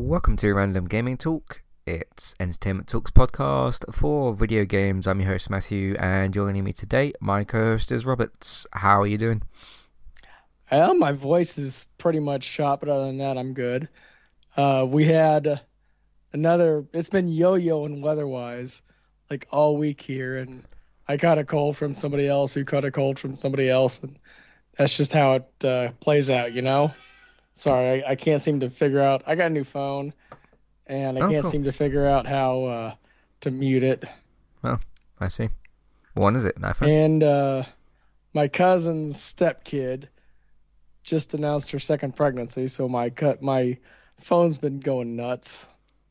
Welcome to Random Gaming Talk. It's Entertainment Talks podcast for video games. I'm your host Matthew, and joining me today, my co-host is Roberts. How are you doing? Well, my voice is pretty much shot, but other than that, I'm good. We had it's been yo-yoing weather-wise, like all week here, and I caught a cold from somebody else who caught a cold from somebody else, and that's just how it plays out, you know? Sorry, I can't seem to figure out. I got a new phone, and I Oh, can't cool. seem to figure out how to mute it. Oh, I see. What one is it? An iPhone? And my cousin's stepkid just announced her second pregnancy, so my phone's been going nuts.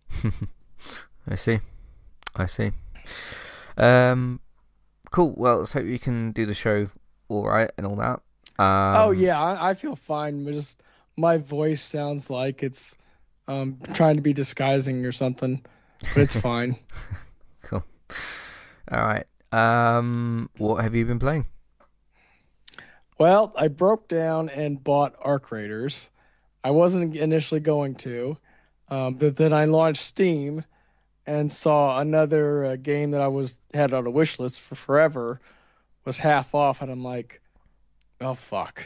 I see. I see. Um, cool. Well, let's hope you can do the show all right and all that. Oh Um, yeah, I feel fine. Just my voice sounds like it's trying to be disguising or something, but it's fine. cool. All right. What have you been playing? Well, I broke down and bought Arc Raiders. I wasn't initially going to, but then I launched Steam and saw another game that I was had on a wish list for forever was half off, and I'm like, oh fuck.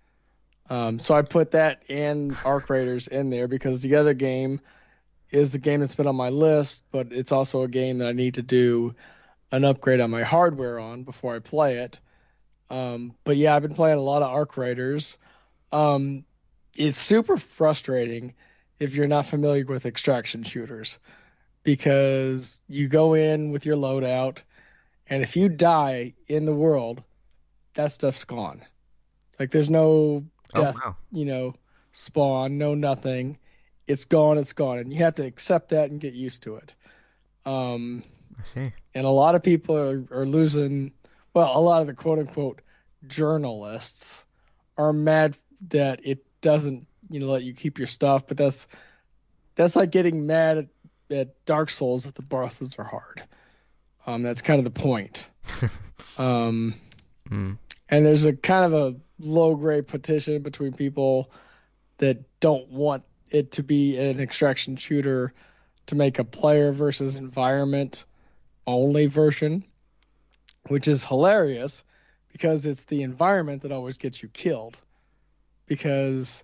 So I put that and Arc Raiders in there because the other game is the game that's been on my list, but it's also a game that I need to do an upgrade on my hardware on before I play it. But yeah, I've been playing a lot of Arc Raiders. Um, it's super frustrating if you're not familiar with extraction shooters because you go in with your loadout, and if you die in the world, that stuff's gone. Like there's no Oh death, wow. you know, spawn, no nothing. It's gone, and you have to accept that and get used to it. Um, I see. and a lot of people are losing. Well, a lot of the quote unquote journalists are mad that it doesn't, let you keep your stuff. But that's like getting mad at Dark Souls that the bosses are hard. That's kind of the point. Um, Mm, and there's a kind of a low grade petition between people that don't want it to be an extraction shooter to make a player versus environment only version, which is hilarious because it's the environment that always gets you killed. Because,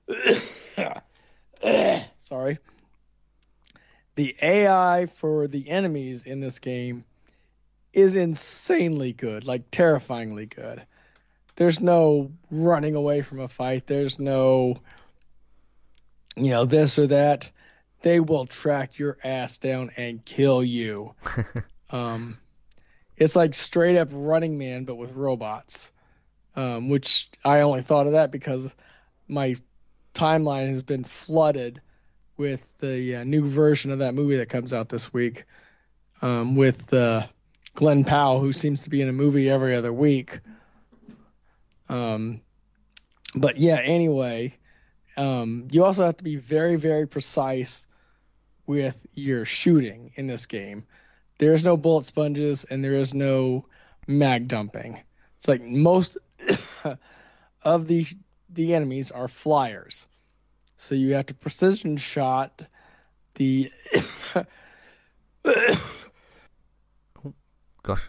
sorry, the AI for the enemies in this game is insanely good, like terrifyingly good. There's no running away from a fight. There's no, this or that. They will track your ass down and kill you. Um, it's like straight up Running Man, but with robots. Which I only thought of that because my timeline has been flooded with the new version of that movie that comes out this week with Glenn Powell, who seems to be in a movie every other week. Um, but yeah, anyway, you also have to be very, very precise with your shooting in this game. There's no bullet sponges and there is no mag dumping. It's like most of the enemies are flyers. So you have to precision shot the gosh.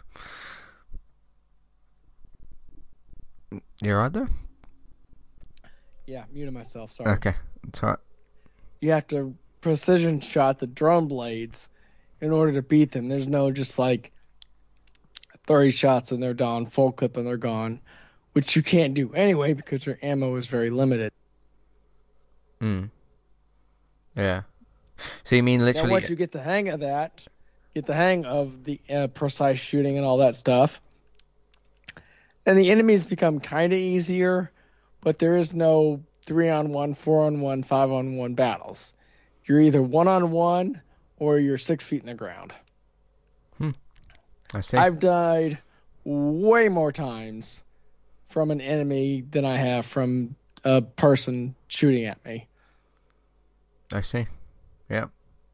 You're right there. yeah, muted myself, sorry. Okay, that's all right. You have to precision shot the drone blades in order to beat them. There's no just like 30 shots and they're done, full clip and they're gone, which you can't do anyway because your ammo is very limited. Mm, yeah. So you mean Now, literally? once you get the hang of that, get the hang of the precise shooting and all that stuff, and the enemies become kind of easier, but there is no 3-on-1, 4-on-1, 5-on-1 battles. You're either 1-on-1 or you're 6 feet in the ground. Hmm, I see. I've died way more times from an enemy than I have from a person shooting at me. I see. Yeah.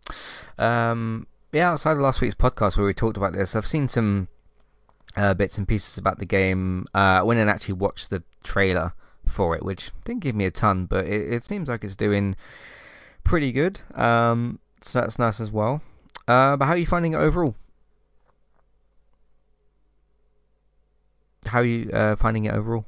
Yeah. Outside of last week's podcast where we talked about this, I've seen some bits and pieces about the game. I went and actually watched the trailer for it, which didn't give me a ton, but it seems like it's doing pretty good. So that's nice as well. But how are you finding it overall? How are you finding it overall?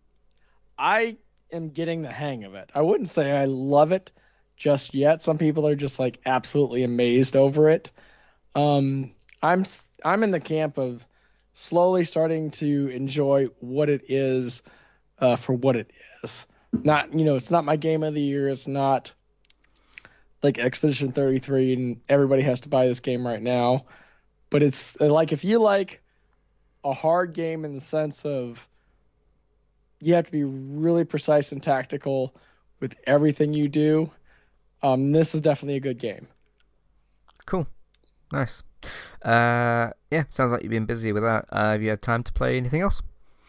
I am getting the hang of it. I wouldn't say I love it just yet. Some people are just like absolutely amazed over it. Um, I'm in the camp of slowly starting to enjoy what it is for what it is. Not, it's not my game of the year. It's not like Expedition 33 and everybody has to buy this game right now. But it's like if you like a hard game in the sense of you have to be really precise and tactical with everything you do, this is definitely a good game. Cool, nice. Yeah, sounds like you've been busy with that. Have you had time to play anything else?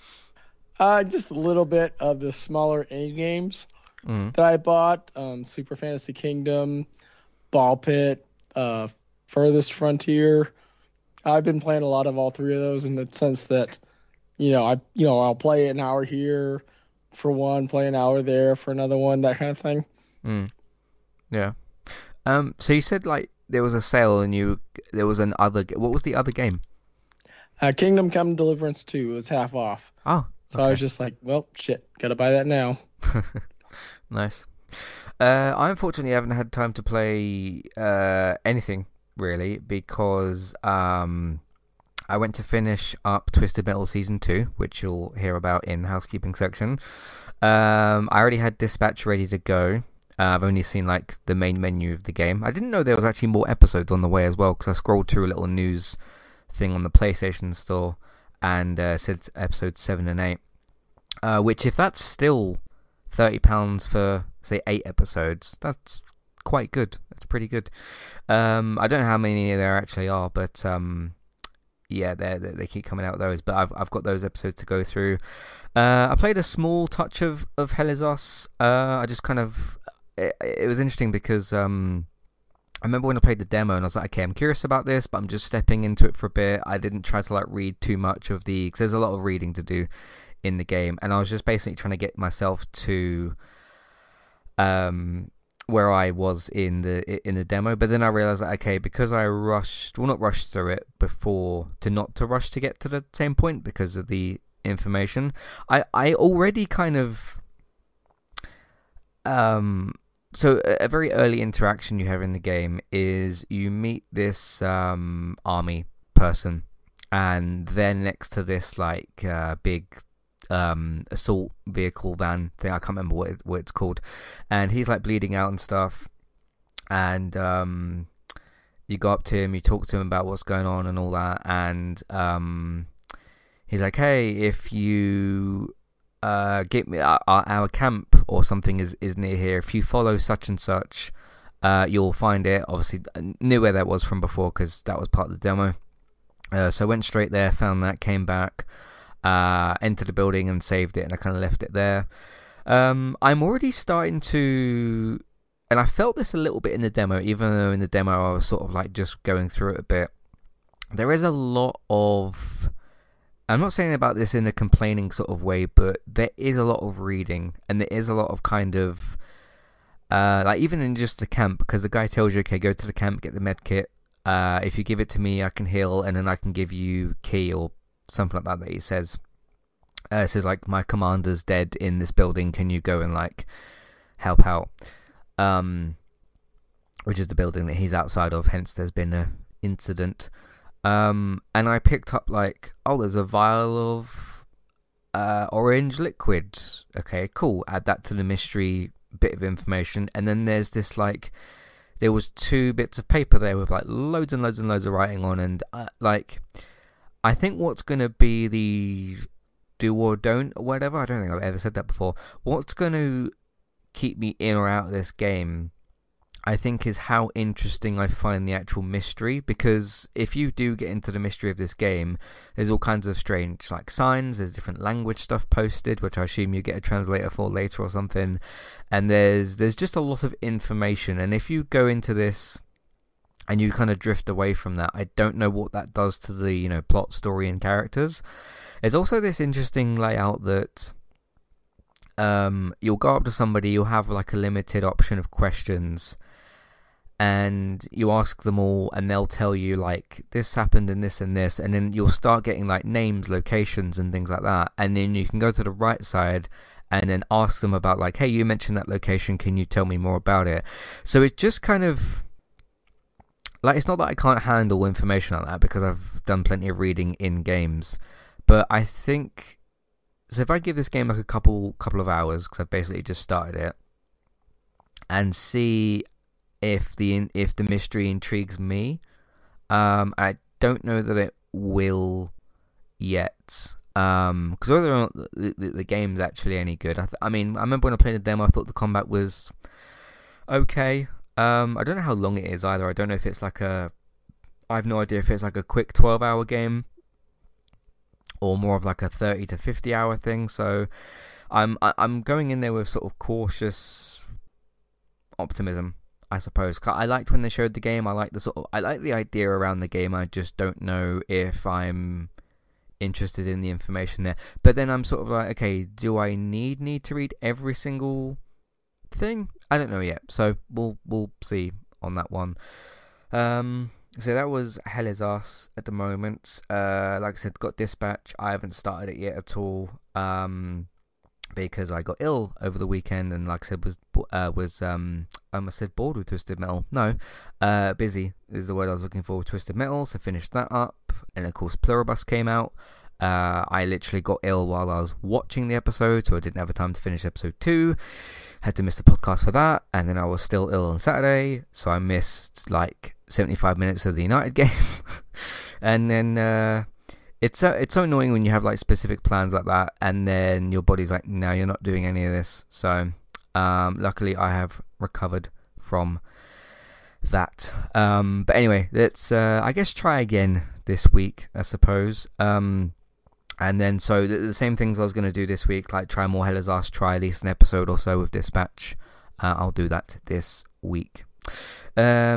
Just a little bit of the smaller indie games Mm. that I bought: Super Fantasy Kingdom, Ball Pit, Furthest Frontier. I've been playing a lot of all three of those in the sense that I'll play an hour here for one, play an hour there for another one, that kind of thing. Mm. Yeah. So you said like there was a sale and there was an other. What was the other game? Kingdom Come Deliverance 2 was half off. Oh, So I was okay. just like, well, shit, gotta buy that now. Nice. I unfortunately haven't had time to play anything really because I went to finish up Twisted Metal Season 2, which you'll hear about in the housekeeping section. I already had Dispatch ready to go. I've only seen like the main menu of the game. I didn't know there was actually more episodes on the way as well because I scrolled through a little news thing on the PlayStation Store and said episode 7 and 8. Which, if that's still £30 for say 8 episodes, that's quite good. That's pretty good. I don't know how many there actually are, but yeah, they keep coming out with those. But I've got those episodes to go through. I played a small touch of Hell Is Us. I just kind of it was interesting because I remember when I played the demo and I was like, okay, I'm curious about this, but I'm just stepping into it for a bit. I didn't try to like read too much of because there's a lot of reading to do in the game, and I was just basically trying to get myself to where I was in the demo. But then I realized that okay, because I not rushed through it before to not to rush to get to the same point because of the information. I already kind of so a very early interaction you have in the game is you meet this army person, and they're next to this like big assault vehicle van thing. I can't remember what it's called, and he's like bleeding out and stuff. And you go up to him, you talk to him about what's going on and all that, and he's like, "Hey, if you get me our camp or something is near here. If you follow such and such, you'll find it." Obviously, I knew where that was from before because that was part of the demo. So I went straight there, found that, came back, entered the building and saved it, and I kind of left it there. I'm already starting to, and I felt this a little bit in the demo, even though in the demo I was sort of like just going through it a bit. There is a lot of, I'm not saying about this in a complaining sort of way, but there is a lot of reading, and there is a lot of kind of, like even in just the camp, because the guy tells you, okay, go to the camp, get the med kit. If you give it to me, I can heal, and then I can give you key or something like that he says. It says like, my commander's dead in this building, can you go and like help out? Which is the building that he's outside of, hence there's been a incident. And I picked up like, oh, there's a vial of orange liquid. Okay, cool. Add that to the mystery bit of information. And then there's this like, there was 2 bits of paper there with like loads and loads and loads of writing on. And like, I think what's going to be the do or don't or whatever, I don't think I've ever said that before. What's going to keep me in or out of this game, I think, is how interesting I find the actual mystery. Because if you do get into the mystery of this game, there's all kinds of strange like signs, there's different language stuff posted, which I assume you get a translator for later or something, and there's just a lot of information. And if you go into this and you kind of drift away from that, I don't know what that does to the plot, story, and characters. There's also this interesting layout that you'll go up to somebody, you'll have like a limited option of questions, and you ask them all, and they'll tell you like this happened and this and this, and then you'll start getting like names, locations, and things like that. And then you can go to the right side and then ask them about like, hey, you mentioned that location, can you tell me more about it? So it's just kind of like, it's not that I can't handle information like that, because I've done plenty of reading in games, but I think, so if I give this game like a couple of hours, because I've basically just started it, and see if the mystery intrigues me, I don't know that it will yet, because whether or not the game's actually any good. I mean, I remember when I played the demo, I thought the combat was okay. I don't know how long it is either. I don't know if it's like I have no idea if it's like a quick 12-hour game or more of like a 30 to 50-hour thing. So I'm going in there with sort of cautious optimism, I suppose. 'Cause I liked when they showed the game. I like the idea around the game. I just don't know if I'm interested in the information there. But then I'm sort of like, okay, do I need to read every single thing? I don't know yet. So we'll see on that one. So that was Hell Is Us at the moment. Like I said, got Dispatch. I haven't started it yet at all. Because I got ill over the weekend, and like I said, I almost said bored with Twisted Metal. No, busy is the word I was looking for with Twisted Metal. So finished that up, and of course Pluribus came out. I literally got ill while I was watching the episode, so I didn't have the time to finish episode 2. Had to miss the podcast for that, and then I was still ill on Saturday, so I missed like 75 minutes of the United game. And then it's so annoying when you have like specific plans like that, and then your body's like, no, you're not doing any of this. So luckily I have recovered from that. But anyway, let's I guess try again this week, I suppose. And then so the same things I was going to do this week, like try more Hell Is Us, try at least an episode or so with Dispatch. I'll do that this week. Yeah,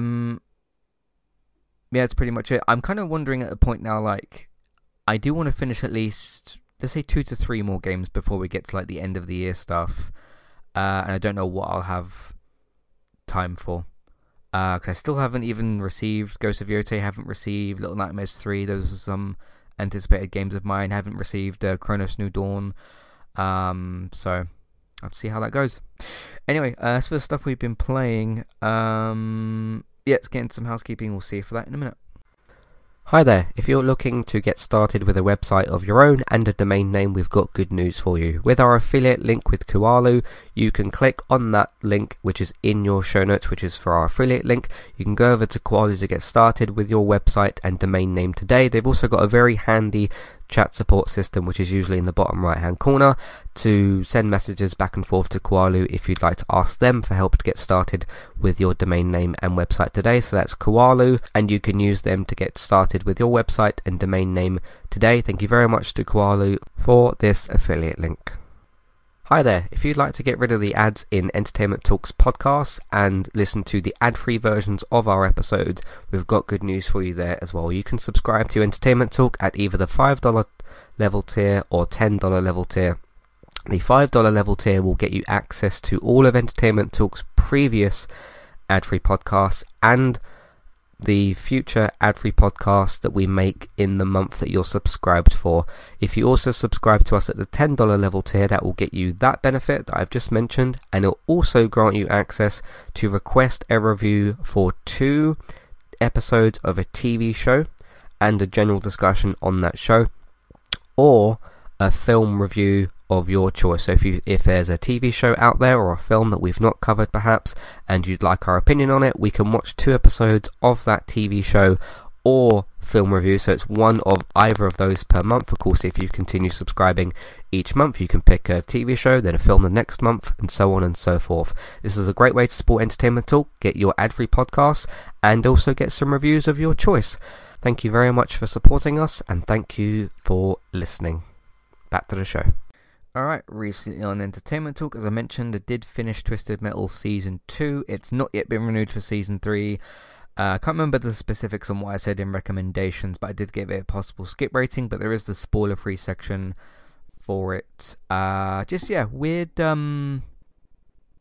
that's pretty much it. I'm kind of wondering at the point now, like, I do want to finish at least, let's say 2 to 3 more games before we get to like the end of the year stuff. And I don't know what I'll have time for. Because I still haven't even received Ghost of Yotei, haven't received Little Nightmares 3. Those are some anticipated games of mine. Haven't received Chronos New Dawn. So I'll have to see how that goes. Anyway, as for the stuff we've been playing, yeah, let's get into some housekeeping. We'll see you for that in a minute. Hi there, if you're looking to get started with a website of your own and a domain name, we've got good news for you. With our affiliate link with Kualu, you can click on that link which is in your show notes, which is for our affiliate link. You can go over to Kualu to get started with your website and domain name today. They've also got a very handy chat support system, which is usually in the bottom right hand corner, to send messages back and forth to Kualu if you'd like to ask them for help to get started with your domain name and website today. So that's Kualu, and you can use them to get started with your website and domain name today. Thank you very much to Kualu for this affiliate link. Hi there, if you'd like to get rid of the ads in Entertainment Talks podcasts and listen to the ad-free versions of our episodes, we've got good news for you there as well. You can subscribe to Entertainment Talk at either the $5 level tier or $10 level tier. The $5 level tier will get you access to all of Entertainment Talk's previous ad-free podcasts and the future ad-free podcasts that we make in the month that you're subscribed for. If you also subscribe to us at the $10 level tier, that will get you that benefit that I've just mentioned, and it'll also grant you access to request a review for 2 episodes of a TV show and a general discussion on that show, or a film review of your choice. So if there's a TV show out there or a film that we've not covered perhaps, and you'd like our opinion on it, we can watch 2 episodes of that TV show or film review. So it's one of either of those per month. Of course, if you continue subscribing each month, you can pick a TV show, then a film the next month, and so on and so forth. This is a great way to support Entertainment Talk, get your ad-free podcasts, and also get some reviews of your choice. Thank you very much for supporting us, and thank you for listening. Back to the show. Alright, recently on Entertainment Talk, as I mentioned, I did finish Twisted Metal Season 2. It's not yet been renewed for Season 3. I can't remember the specifics on what I said in recommendations, but I did give it a possible skip rating, but there is the spoiler-free section for it. Weird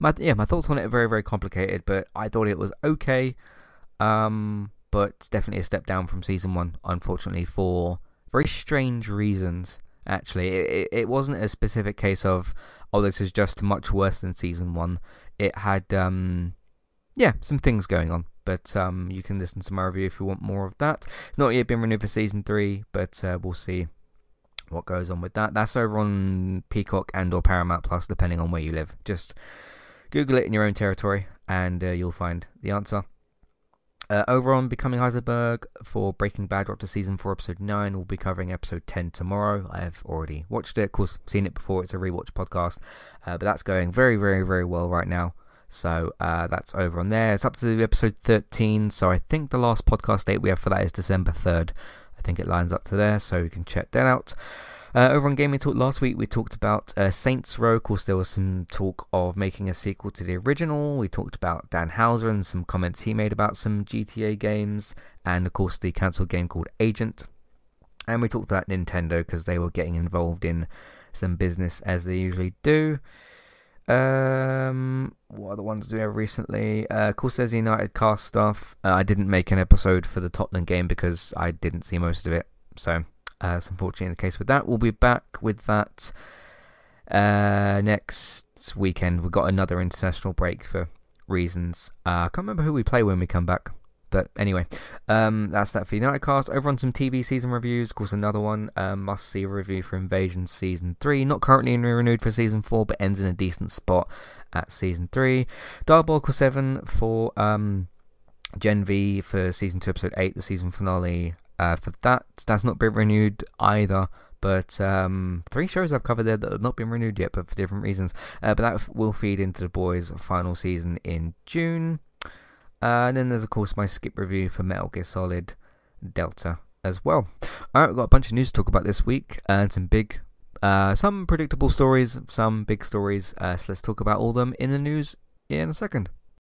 my thoughts on it are very, very complicated, but I thought it was okay. But definitely a step down from season 1, unfortunately, for very strange reasons. Actually, it wasn't a specific case of, oh, this is just much worse than season 1. It had some things going on, but you can listen to my review if you want more of that. It's not yet been renewed for season 3, but we'll see what goes on with that. That's over on Peacock and or Paramount Plus, depending on where you live. Just Google it in your own territory and you'll find the answer. Over on Becoming Heisenberg for Breaking Bad, we're up to season 4, episode 9. We'll be covering episode 10 tomorrow. I have already watched it, of course, seen it before. It's a rewatch podcast, but that's going very, very, very well right now. So that's over on there. It's up to episode 13, so I think the last podcast date we have for that is December 3rd. I think it lines up to there, so you can check that out. Over on Gaming Talk last week, we talked about Saints Row. Of course, there was some talk of making a sequel to the original. We talked about Dan Houser and some comments he made about some GTA games, and of course the cancelled game called Agent. And we talked about Nintendo because they were getting involved in some business as they usually do. What other ones do we have recently? Of course, there's the United Cast stuff. I didn't make an episode for the Tottenham game because I didn't see most of it, so it's unfortunately the case with that. We'll be back with that next weekend. We've got another international break for reasons. I can't remember who we play when we come back. But anyway, that's that for United Cast. Over on some TV season reviews. Of course, another one, must-see review for Invasion Season 3. Not currently renewed for Season 4, but ends in a decent spot at Season 3. Diabolical 7 for Gen V for Season 2, Episode 8, the season finale. For that's not been renewed either, but 3 shows I've covered there that have not been renewed yet, but for different reasons. But that will feed into The Boys' final season in June. And then there's of course my skip review for Metal Gear Solid Delta as well. Alright, we've got a bunch of news to talk about this week, and some predictable stories, some big stories, so let's talk about all of them in the news in a second.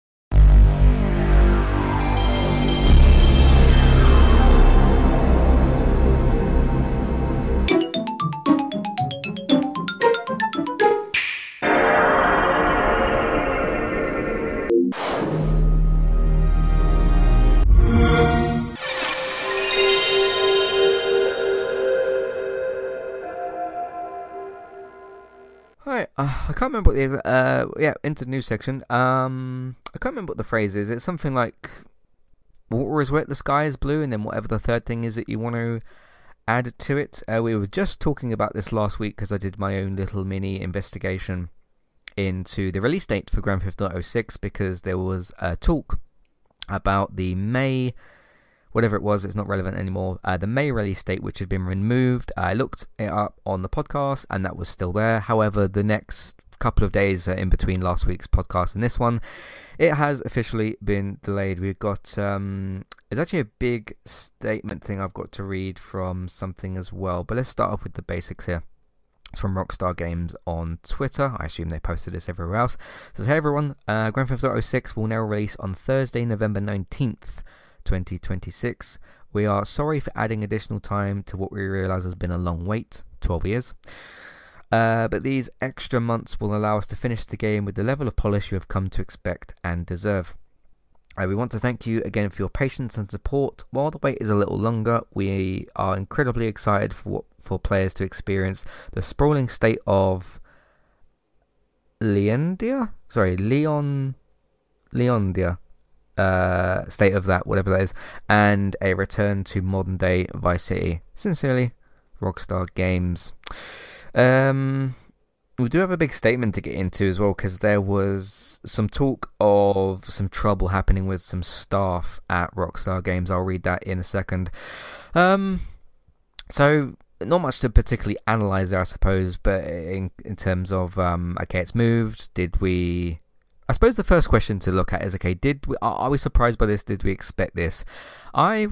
I can't remember what it is. Into the news section. I can't remember what the phrase is. It's something like water is wet, the sky is blue, and then whatever the third thing is that you want to add to it. We were just talking about this last week because I did my own little mini investigation into the release date for Grand Theft Auto 6 because there was a talk about the May, whatever it was, it's not relevant anymore, the May release date, which had been removed. I looked it up on the podcast and that was still there. However, the next couple of days in between last week's podcast and this one, it has officially been delayed. We've got it's actually a big statement thing I've got to read from something as well, but let's start off with the basics here. It's from Rockstar Games on Twitter. I assume they posted this everywhere else. It says, hey everyone, Grand Theft Auto 6 will now release on Thursday, November 19th, 2026. We are sorry for adding additional time to what we realise has been a long wait, 12 years. But these extra months will allow us to finish the game with the level of polish you have come to expect and deserve. We want to thank you again for your patience and support. While the wait is a little longer, we are incredibly excited for players to experience the sprawling state of Leondia? State of that, whatever that is, and a return to modern day Vice City. Sincerely, Rockstar Games. We do have a big statement to get into as well, because there was some talk of some trouble happening with some staff at Rockstar Games. I'll read that in a second. So not much to particularly analyze there, I suppose, but in terms of okay, it's moved. I suppose the first question to look at is, okay, are we surprised by this? Did we expect this? I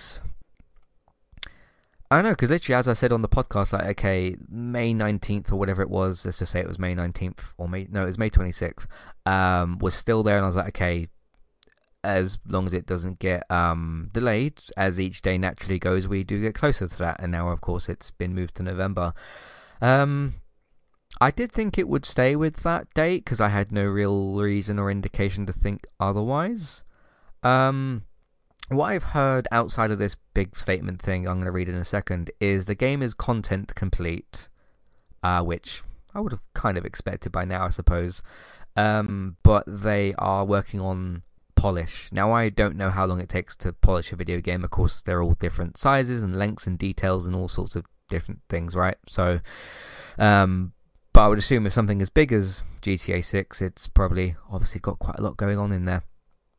don't know, because literally, as I said on the podcast, like, okay, May 19th or whatever it was, let's just say it was May 19th, it was May 26th, was still there, and I was like, okay, as long as it doesn't get delayed, as each day naturally goes, we do get closer to that, and now, of course, it's been moved to November. I did think it would stay with that date because I had no real reason or indication to think otherwise. What I've heard outside of this big statement thing I'm going to read in a second is the game is content complete, which I would have kind of expected by now, I suppose. But they are working on polish. Now, I don't know how long it takes to polish a video game. Of course, they're all different sizes and lengths and details and all sorts of different things, right? So, but I would assume if something as big as GTA 6, it's probably obviously got quite a lot going on in there.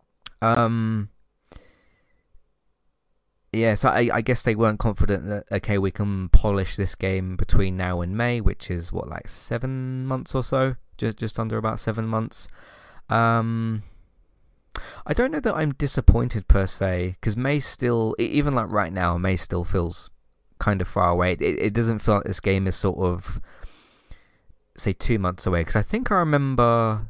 Yeah, so I guess they weren't confident that, okay, we can polish this game between now and May, which is, what, like 7 months or so? Just under about 7 months. I don't know that I'm disappointed per se, because May still, even like right now, May still feels kind of far away. It doesn't feel like this game is sort of, say, 2 months away, because I think I remember...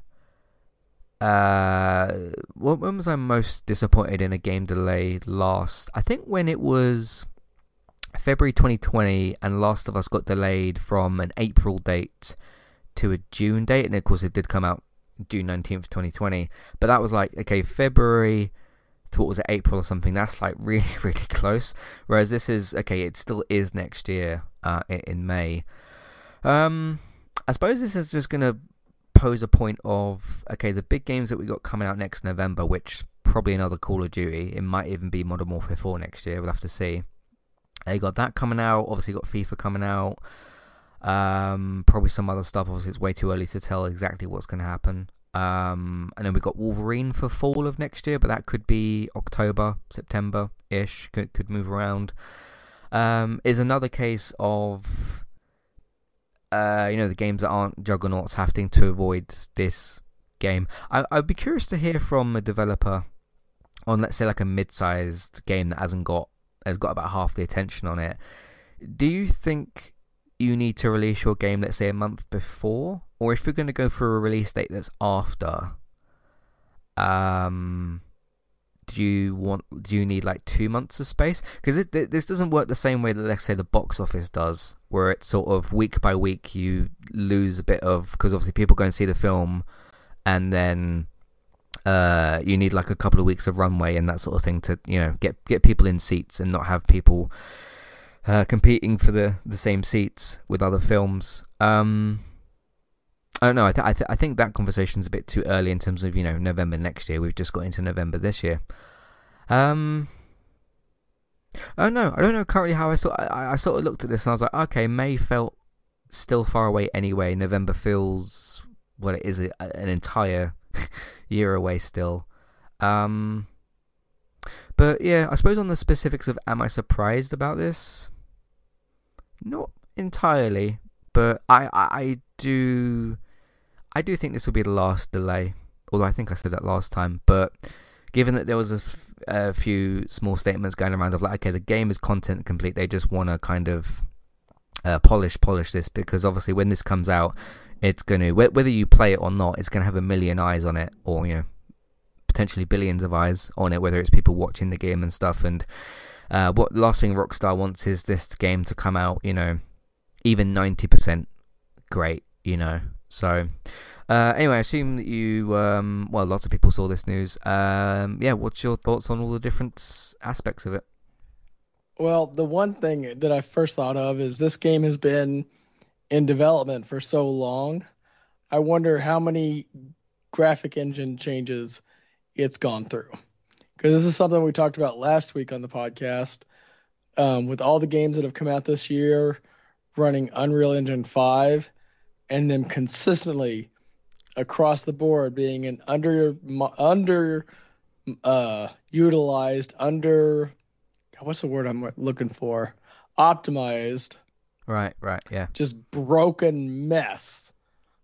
when was I most disappointed in a game delay last? I think when it was February 2020 and Last of Us got delayed from an April date to a June date, and of course it did come out June 19th, 2020, but that was like, okay, February to what was it, April or something, that's like really, really close, whereas this is, okay, it still is next year, in May. I suppose this is just going to pose a point of, okay, the big games that we got coming out next November, which probably another Call of Duty, it might even be Modern Warfare 4 next year, we'll have to see. You got that coming out, obviously got FIFA coming out, probably some other stuff, obviously it's way too early to tell exactly what's going to happen. And then we got Wolverine for fall of next year, but that could be October, September-ish, could move around. Is another case of the games that aren't juggernauts having to avoid this game. I'd be curious to hear from a developer on, let's say, like a mid-sized game that has got about half the attention on it. Do you think you need to release your game, let's say, a month before, or if you're going to go for a release date that's after, do you need like 2 months of space? Because this doesn't work the same way that, let's say, the box office does, where it's sort of week by week you lose a bit of, because obviously people go and see the film, and then you need like a couple of weeks of runway and that sort of thing to, get people in seats and not have people competing for the same seats with other films. I don't know. I think that conversation's a bit too early in terms of, November next year. We've just got into November this year. I don't know. I don't know currently how I sort of looked at this and I was like, okay, May felt still far away anyway. November feels, well, it is an entire year away still. But yeah, I suppose on the specifics of am I surprised about this? Not entirely, but I do think this will be the last delay, although I think I said that last time. But given that there was a few small statements going around of like, okay, the game is content complete, they just want to kind of polish this, because obviously when this comes out, it's going to, whether you play it or not, it's going to have a million eyes on it, or potentially billions of eyes on it, whether it's people watching the game and stuff. And what last thing Rockstar wants is this game to come out, even 90% great, So anyway, I assume that you, lots of people saw this news. What's your thoughts on all the different aspects of it? Well, the one thing that I first thought of is this game has been in development for so long. I wonder how many graphic engine changes it's gone through. Because this is something we talked about last week on the podcast. With all the games that have come out this year running Unreal Engine 5, and then consistently across the board being an what's the word I'm looking for? Optimized. Right, yeah. Just broken mess.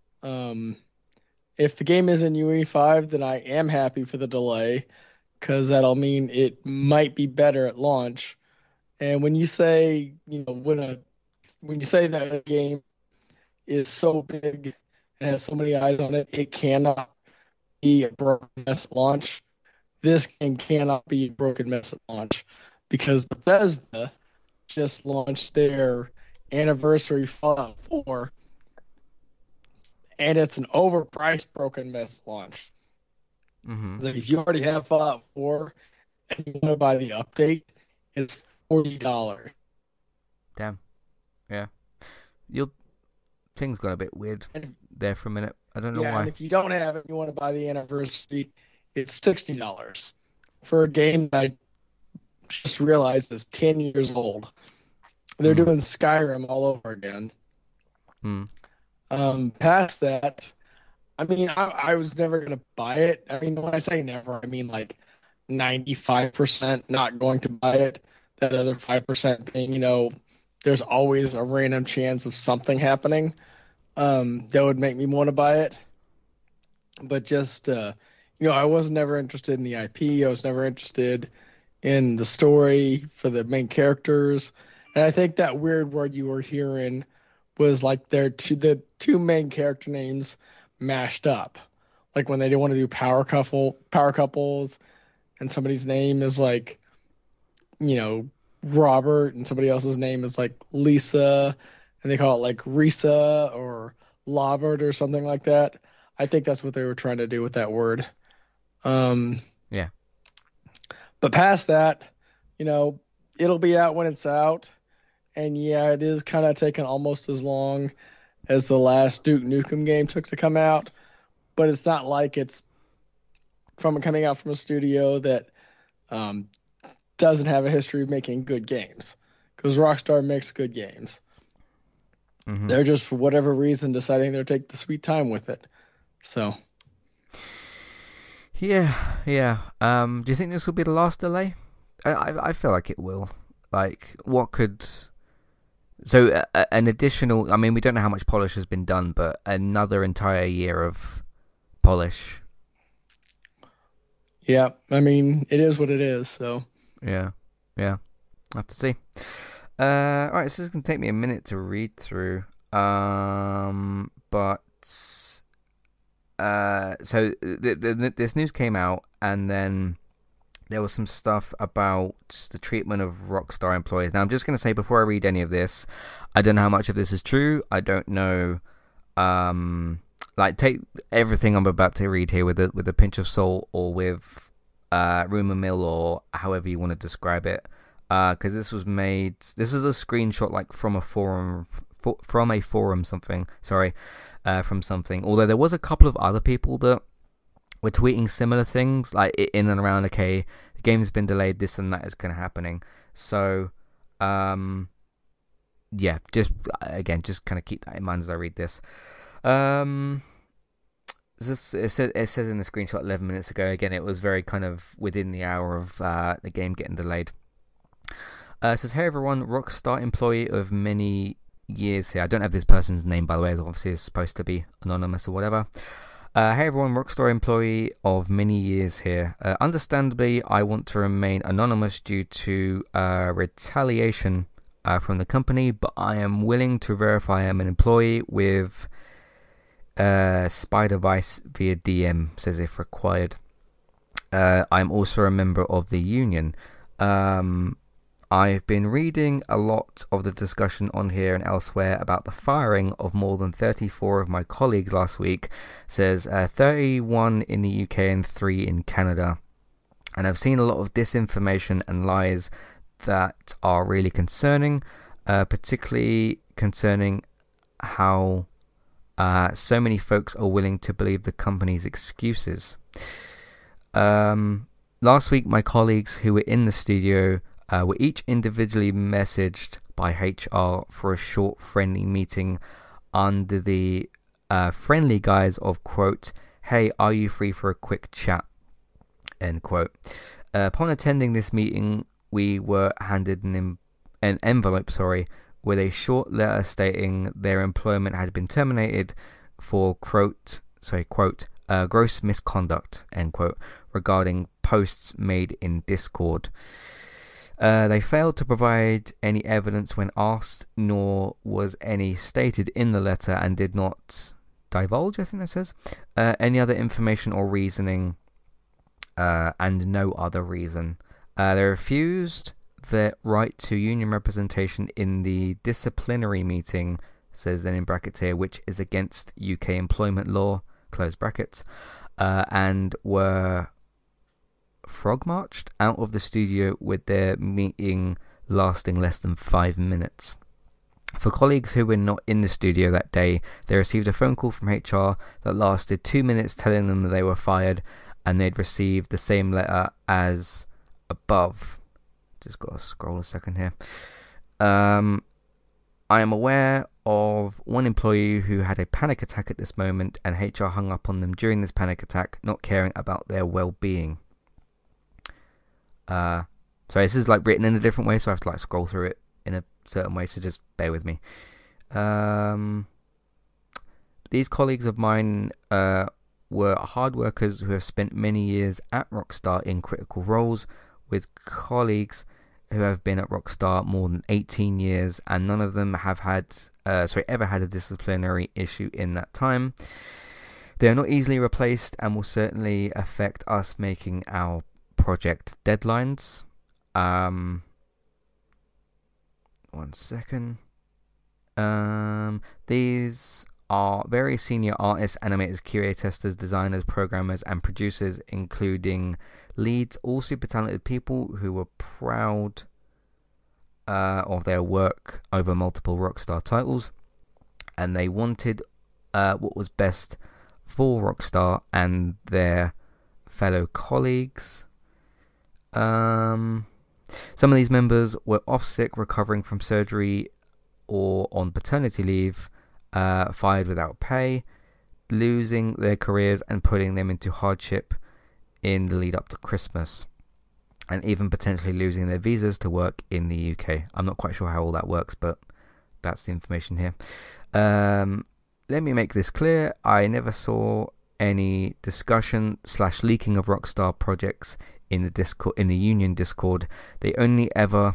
If the game is in UE5, then I am happy for the delay, because that'll mean it might be better at launch. And when you say, when you say that a game is so big and has so many eyes on it, it cannot be a broken mess at launch. This game cannot be a broken mess at launch, because Bethesda just launched their anniversary Fallout 4, and it's an overpriced Broken Mist launch. Mm-hmm. So if you already have Fallout 4 and you want to buy the update, it's $40. Damn. Yeah. Your thing's got a bit weird And there for a minute. I don't know yeah, and why. if you don't have it, you want to buy the anniversary, it's $60 for a game that I just realized is 10 years old. They're Mm. doing Skyrim all over again. Mm. Past that, I mean, I was never gonna buy it. I mean, when I say never, I mean like 95% not going to buy it. That other 5% being, there's always a random chance of something happening that would make me want to buy it. But just I was never interested in the IP. I was never interested in the story for the main characters. And I think that weird word you were hearing was like the two main character names mashed up. Like when they do want to do power couples, and somebody's name is like, you know, Robert, and somebody else's name is like Lisa, and they call it like Risa or Lobert or something like that. I think that's what they were trying to do with that word. Um, Yeah. but past that, you know, it'll be out when it's out. And yeah, it is kind of taking almost as long as the last Duke Nukem game took to come out, but it's not like it's from coming out from a studio that um, doesn't have a history of making good games. Because Rockstar makes good games. Mm-hmm. They're just, for whatever reason, deciding they'll take the sweet time with it. So, Yeah. Do you think this will be the last delay? I feel like it will. Like, what could... So, an additional... I mean, we don't know how much polish has been done, but another entire year of polish. yeah, I mean, it is what it is. So, Yeah. I have to see. Alright, so this is going to take me a minute to read through. But... So this news came out, and then there was some stuff about the treatment of Rockstar employees. Now, I'm just going to say, before I read any of this, I don't know how much of this is true. I don't know. Take everything I'm about to read here with a pinch of salt, or with rumor mill, or however you want to describe it. Because this was made. This is a screenshot, like from a forum, something. Sorry. From something. Although there was a couple of other people that were tweeting similar things, like in and around, okay, the game's been delayed, this and that is kind of happening. So, yeah, just kind of keep that in mind as I read this. It says in the screenshot 11 minutes ago. Again, it was very kind of within the hour of the game getting delayed. It says, "Hey everyone, Rockstar employee of many years here." I don't have this person's name, by the way, as obviously it's supposed to be anonymous or whatever. Hey everyone, Rockstar employee of many years here. Understandably, I want to remain anonymous due to retaliation from the company, but I am willing to verify I am an employee with Spider Vice via DM, says if required. I'm also a member of the union. I've been reading a lot of the discussion on here and elsewhere about the firing of more than 34 of my colleagues last week, says 31 in the UK and 3 in Canada. And I've seen a lot of disinformation and lies that are really concerning, particularly concerning how so many folks are willing to believe the company's excuses. Last week, my colleagues who were in the studio were each individually messaged by HR for a short friendly meeting under the friendly guise of, quote, "Hey, are you free for a quick chat?" End quote. Upon attending this meeting, we were handed an envelope, with a short letter stating their employment had been terminated for quote, gross misconduct, end quote, regarding posts made in Discord. They failed to provide any evidence when asked, nor was any stated in the letter, and did not divulge, I think that says, any other information or reasoning, and no other reason. They refused their right to union representation in the disciplinary meeting says then in brackets here, which is against UK employment law, close brackets, and were frog marched out of the studio with their meeting lasting less than 5 minutes. For colleagues who were not in the studio that day, they received a phone call from HR that lasted 2 minutes telling them that they were fired, and they'd received the same letter as above. Just got to scroll a second here. I am aware of one employee who had a panic attack at this moment, and HR hung up on them during this panic attack, not caring about their well-being. So this is like written in a different way, so I have to like scroll through it in a certain way, so just bear with me. These colleagues of mine were hard workers who have spent many years at Rockstar in critical roles, with colleagues who have been at Rockstar more than 18 years, and none of them have ever had a disciplinary issue in that time. They are not easily replaced and will certainly affect us making our project deadlines. One second. These are very senior artists, animators, QA testers, designers, programmers, and producers, including leads, all super talented people who were proud of their work over multiple Rockstar titles, and they wanted what was best for Rockstar and their fellow colleagues. Some of these members were off sick, recovering from surgery, or on paternity leave, fired without pay, losing their careers and putting them into hardship in the lead up to Christmas, and even potentially losing their visas to work in the UK. I'm not quite sure how all that works, but that's the information here. Let me make this clear. I never saw any discussion / leaking of Rockstar projects in the Discord, in the union Discord. The only ever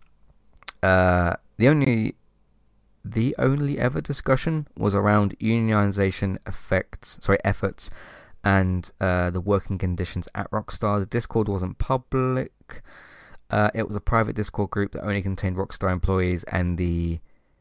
discussion was around unionization efforts and the working conditions at Rockstar. The Discord wasn't public. It was a private Discord group that only contained Rockstar employees and the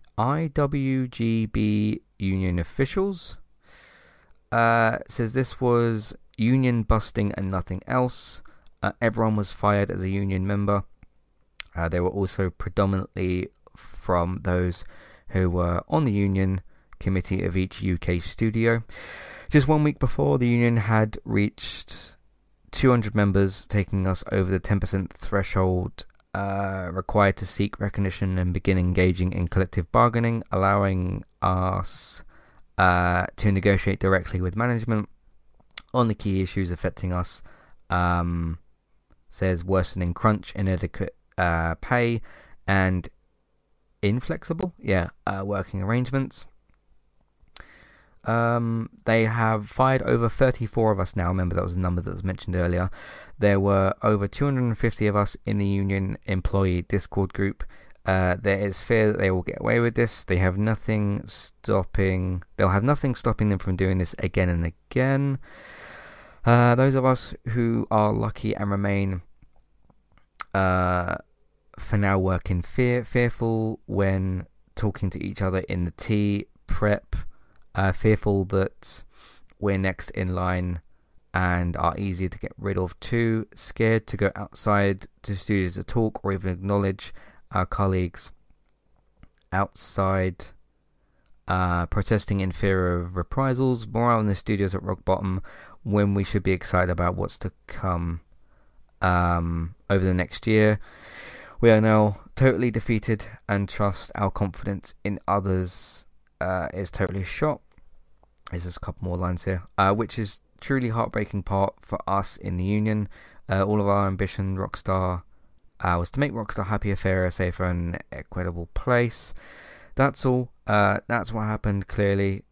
IWGB union officials. Says this was union busting and nothing else. Everyone was fired as a union member. They were also predominantly from those who were on the union committee of each UK studio. Just 1 week before, the union had reached 200 members, taking us over the 10% threshold required to seek recognition and begin engaging in collective bargaining, allowing us to negotiate directly with management on the key issues affecting us. Says worsening crunch, inadequate pay, and inflexible working arrangements. They have fired over 34 of us now. Remember, that was the number that was mentioned earlier. There were over 250 of us in the union employee Discord group. There is fear that they will get away with this. They'll have nothing stopping them from doing this again and again. Those of us who are lucky and remain for now work in fearful when talking to each other in the tea prep, fearful that we're next in line and are easier to get rid of too, scared to go outside to studios to talk or even acknowledge our colleagues outside, protesting in fear of reprisals. Morale in the studios at rock bottom when we should be excited about what's to come over the next year. We are now totally defeated and trust our confidence in others is totally shot. There's just a couple more lines here, which is truly heartbreaking part for us in the union. All of our ambition, Rockstar, was to make Rockstar happier, fairer, safer, and equitable place. That's all. That's what happened clearly.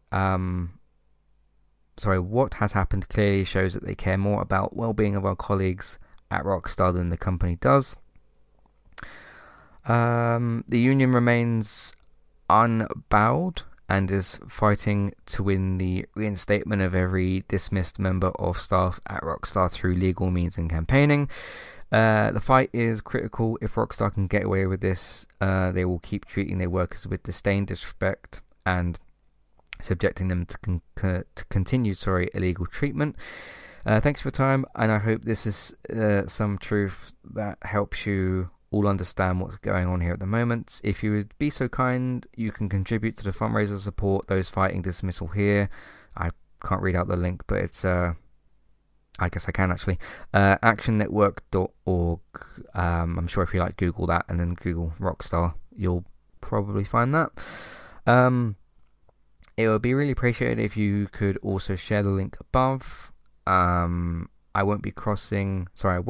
What has happened clearly shows that they care more about well-being of our colleagues at Rockstar than the company does. The union remains unbowed and is fighting to win the reinstatement of every dismissed member of staff at Rockstar through legal means and campaigning. The fight is critical. If Rockstar can get away with this, they will keep treating their workers with disdain, disrespect, and subjecting them to continue illegal treatment. Thanks for your time, and I hope this is some truth that helps you all understand what's going on here at the moment. If you would be so kind, you can contribute to the fundraiser to support those fighting dismissal here. I can't read out the link, but it's I guess I can actually. actionnetwork.org. I'm sure if you Google that and then Google Rockstar, you'll probably find that. It would be really appreciated if you could also share the link above. I won't be cross-posting,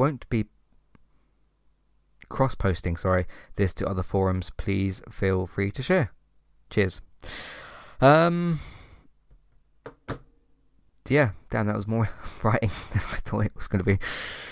this to other forums. Please feel free to share. Cheers. Yeah, damn, that was more writing than I thought it was going to be.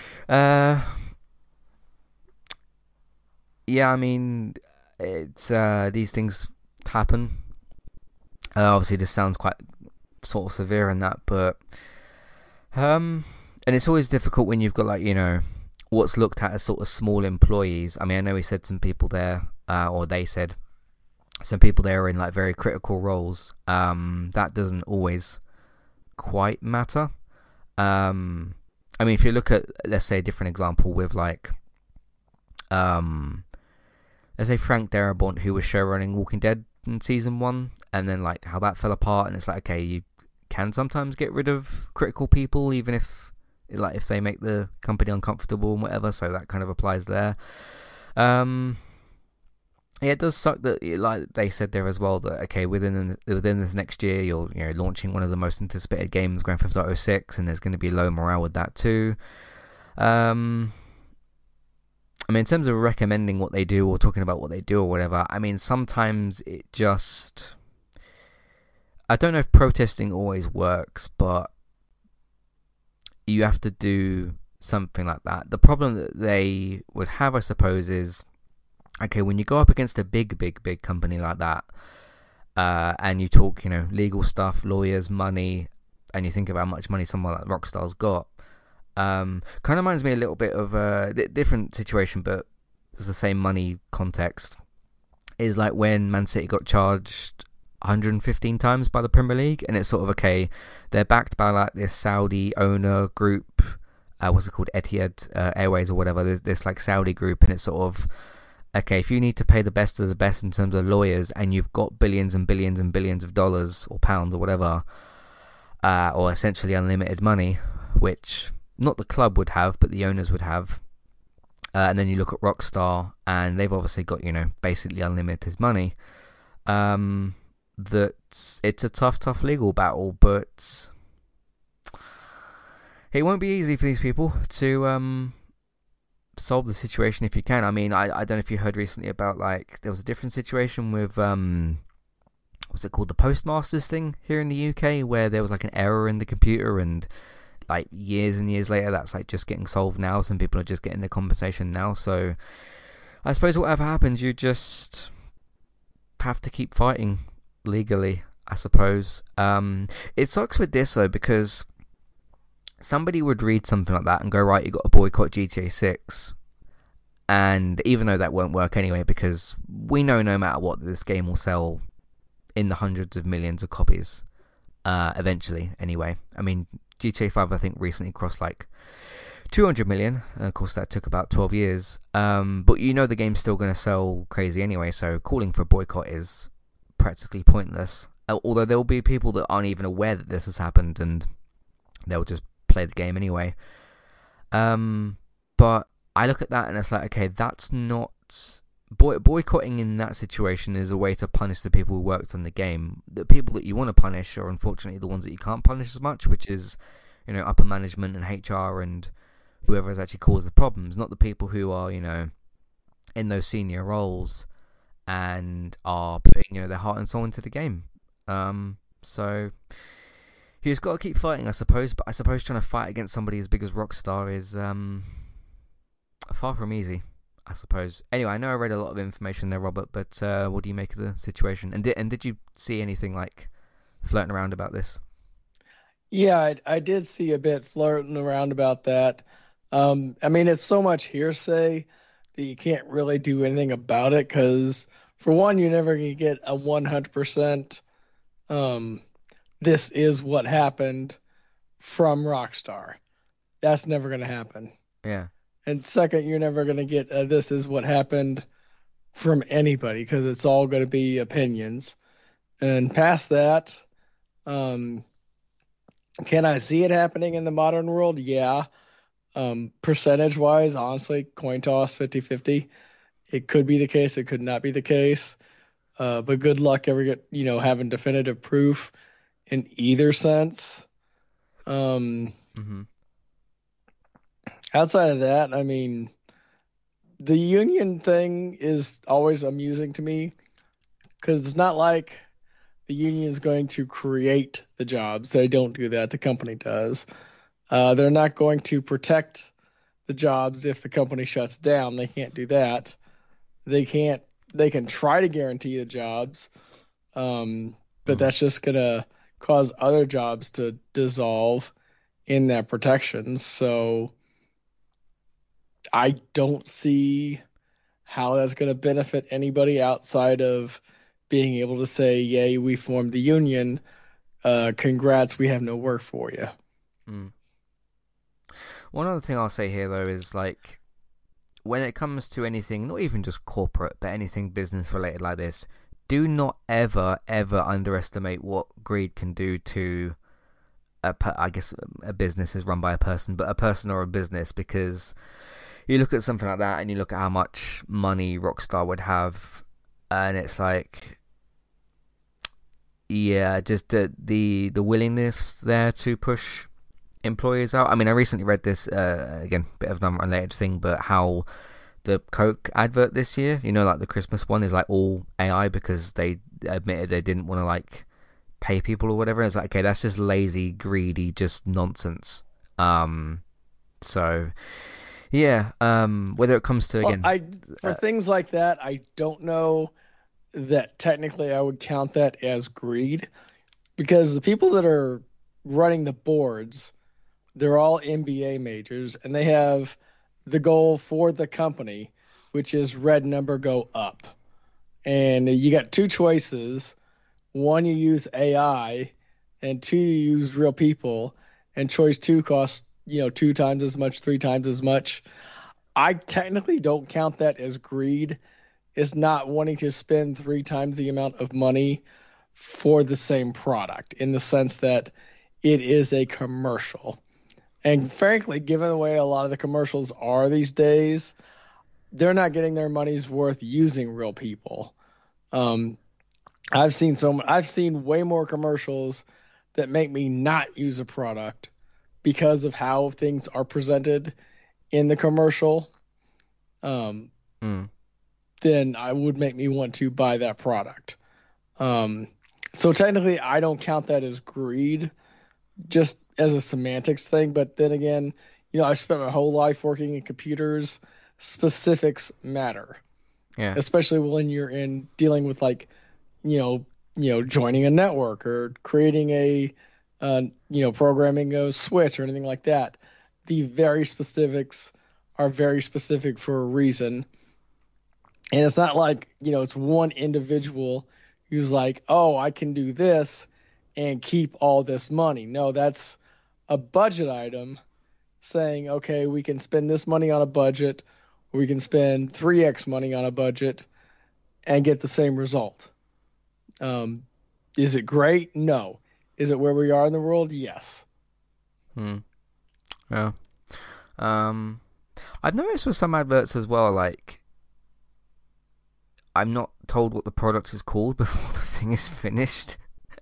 Yeah, I mean, it's these things happen. Obviously, this sounds quite sort of severe in that, but and it's always difficult when you've got what's looked at as sort of small employees. I mean, I know he said some people there, or they said some people there are in very critical roles. That doesn't always quite matter. I mean, if you look at, let's say, a different example with let's say Frank Darabont, who was showrunning Walking Dead in season 1, and then how that fell apart, and it's okay, you can sometimes get rid of critical people even if they make the company uncomfortable and whatever, so that kind of applies there. Yeah, it does suck that, they said there as well, that within this next year you're launching one of the most anticipated games, Grand Theft Auto 6, and there's going to be low morale with that too. I mean, in terms of recommending what they do or talking about what they do or whatever, I mean, sometimes it just... I don't know if protesting always works, but you have to do something like that. The problem that they would have, I suppose, is... when you go up against a big company like that, and you talk, legal stuff, lawyers, money, and you think about how much money someone like Rockstar's got, kind of reminds me a little bit of a different situation, but it's the same money context. Is like when Man City got charged 115 times by the Premier League, and it's sort of they're backed by this Saudi owner group, what's it called, Etihad Airways or whatever. This Saudi group, and it's sort of... if you need to pay the best of the best in terms of lawyers, and you've got billions and billions and billions of dollars or pounds or whatever, or essentially unlimited money, which not the club would have, but the owners would have, and then you look at Rockstar, and they've obviously got, basically unlimited money, that it's a tough legal battle, but it won't be easy for these people to... solve the situation if you can. I mean, I don't know if you heard recently about there was a different situation with what's it called, the Postmasters thing here in the UK, where there was an error in the computer, and years and years later that's just getting solved now. Some people are just getting the compensation now. So I suppose whatever happens, you just have to keep fighting legally, I suppose. It sucks with this though, because somebody would read something like that and go, right, you got to boycott GTA 6. And even though that won't work anyway, because we know no matter what, this game will sell in the hundreds of millions of copies eventually anyway. I mean, GTA 5 I think recently crossed 200 million. Of course, that took about 12 years. But the game's still going to sell crazy anyway, so calling for a boycott is practically pointless. Although there will be people that aren't even aware that this has happened, and they'll just play the game anyway. But I look at that and it's that's not... boycotting in that situation is a way to punish the people who worked on the game. The people that you want to punish are unfortunately the ones that you can't punish as much, which is, upper management and HR and whoever has actually caused the problems, not the people who are, in those senior roles and are putting, their heart and soul into the game. So... he's got to keep fighting, I suppose, but I suppose trying to fight against somebody as big as Rockstar is far from easy, I suppose. Anyway, I know I read a lot of information there, Robert, but what do you make of the situation? And did you see anything floating around about this? Yeah, I did see a bit floating around about that. I mean, it's so much hearsay that you can't really do anything about it, because for one, you're never going to get a 100% um, this is what happened from Rockstar. That's never going to happen. Yeah. And second, you're never going to get this is what happened from anybody because it's all going to be opinions. And past that, um, can I see it happening in the modern world? Yeah. Percentage wise, honestly, coin toss 50-50. It could be the case, it could not be the case. But good luck ever having definitive proof in either sense. Um, Mm-hmm. Outside of that, I mean, the union thing is always amusing to me because it's not like the union is going to create the jobs. They don't do that. The company does. They're not going to protect the jobs if the company shuts down. They can't do that. They can't. They can try to guarantee the jobs, but that's just gonna cause other jobs to dissolve in that protection. So I don't see how that's going to benefit anybody outside of being able to say, "Yay, we formed the union. Congrats, we have no work for you." Mm. One other thing I'll say here, though, is like when it comes to anything, not even just corporate, but anything business related like this, do not ever underestimate what greed can do to I guess a business is run by a person, but a person or a business, because you look at something like that and you look at how much money Rockstar would have, and it's like, yeah, just the willingness there to push employees out. I mean, I recently read this, again, bit of an unrelated thing, but how the Coke advert this year, like the Christmas one, is like all AI because they admitted they didn't want to like pay people or whatever. It's like, okay, that's just lazy, greedy, just nonsense. So yeah, whether it comes to, again, For things like that, I don't know that technically I would count that as greed because the people that are running the boards, they're all MBA majors and they have the goal for the company, which is red number go up. And you got two choices. One, you use AI, and two, you use real people. And choice two costs, two times as much, three times as much. I technically don't count that as greed. It's not wanting to spend three times the amount of money for the same product in the sense that it is a commercial. And frankly, given the way a lot of the commercials are these days, they're not getting their money's worth using real people. I've seen way more commercials that make me not use a product because of how things are presented in the commercial, then I would make me want to buy that product. So technically, I don't count that as greed, just as a semantics thing. But then again, I've spent my whole life working in computers. Specifics matter, yeah, especially when you're in dealing with like, joining a network or creating programming a switch or anything like that. The very specifics are very specific for a reason. And it's not like, it's one individual who's like, oh, I can do this and keep all this money. No, that's a budget item saying, okay, we can spend this money on a budget, or we can spend 3x money on a budget and get the same result. Is it great? No. Is it where we are in the world? Yes. Yeah. I've noticed with some adverts as well, like, I'm not told what the product is called before the thing is finished.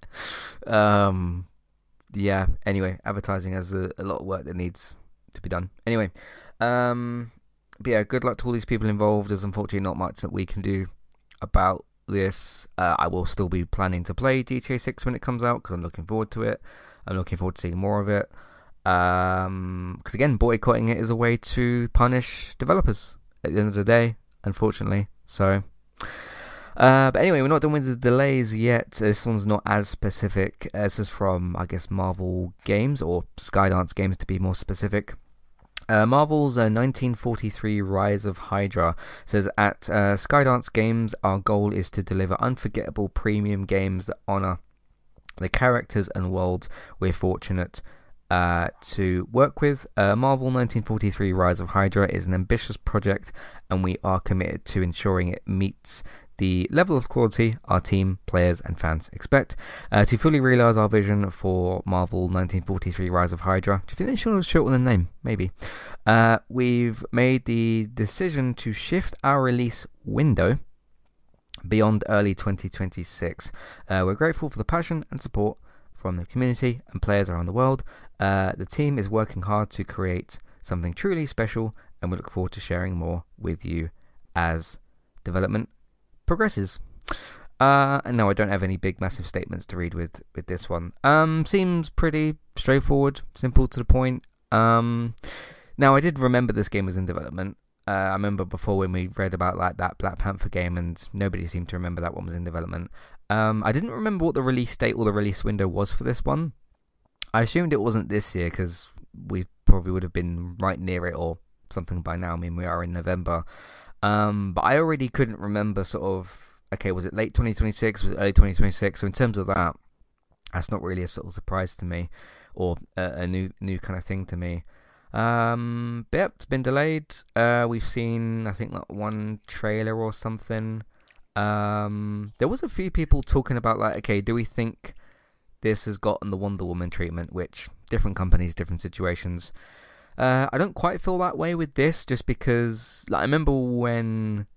Yeah, anyway, advertising has a lot of work that needs to be done. Anyway, but yeah, good luck to all these people involved. There's unfortunately not much that we can do about this. I will still be planning to play GTA 6 when it comes out because I'm looking forward to it. I'm looking forward to seeing more of it. Because again, boycotting it is a way to punish developers at the end of the day, unfortunately. So, but anyway, we're not done with the delays yet. This one's not as specific. This is from, I guess, Marvel Games, or Skydance Games to be more specific. Marvel's 1943 Rise of Hydra says, at Skydance Games, our goal is to deliver unforgettable premium games that honor the characters and worlds we're fortunate to work with. Marvel 1943 Rise of Hydra is an ambitious project, and we are committed to ensuring it meets the level of quality our team, players, and fans expect. To fully realise our vision for Marvel 1943 Rise of Hydra, do you think they should have shortened the name? Maybe. We've made the decision to shift our release window beyond early 2026. We're grateful for the passion and support from the community and players around the world. The team is working hard to create something truly special, and we look forward to sharing more with you as development progresses. And no, I don't have any big massive statements to read with this one. Seems pretty straightforward, simple to the point. Now, I did remember this game was in development. I remember before when we read about like that Black Panther game, and nobody seemed to remember that one was in development. I didn't remember what the release date or the release window was for this one. I assumed it wasn't this year because we probably would have been right near it or something by now. I mean, we are in November. But I already couldn't remember sort of, okay, was it late 2026? Was it early 2026? So in terms of that, that's not really a sort of surprise to me, or a new kind of thing to me. But yep, it's been delayed. We've seen, I think, like one trailer or something. There was a few people talking about like, okay, do we think this has gotten the Wonder Woman treatment? Which different companies, different situations. I don't quite feel that way with this, just because like, I remember when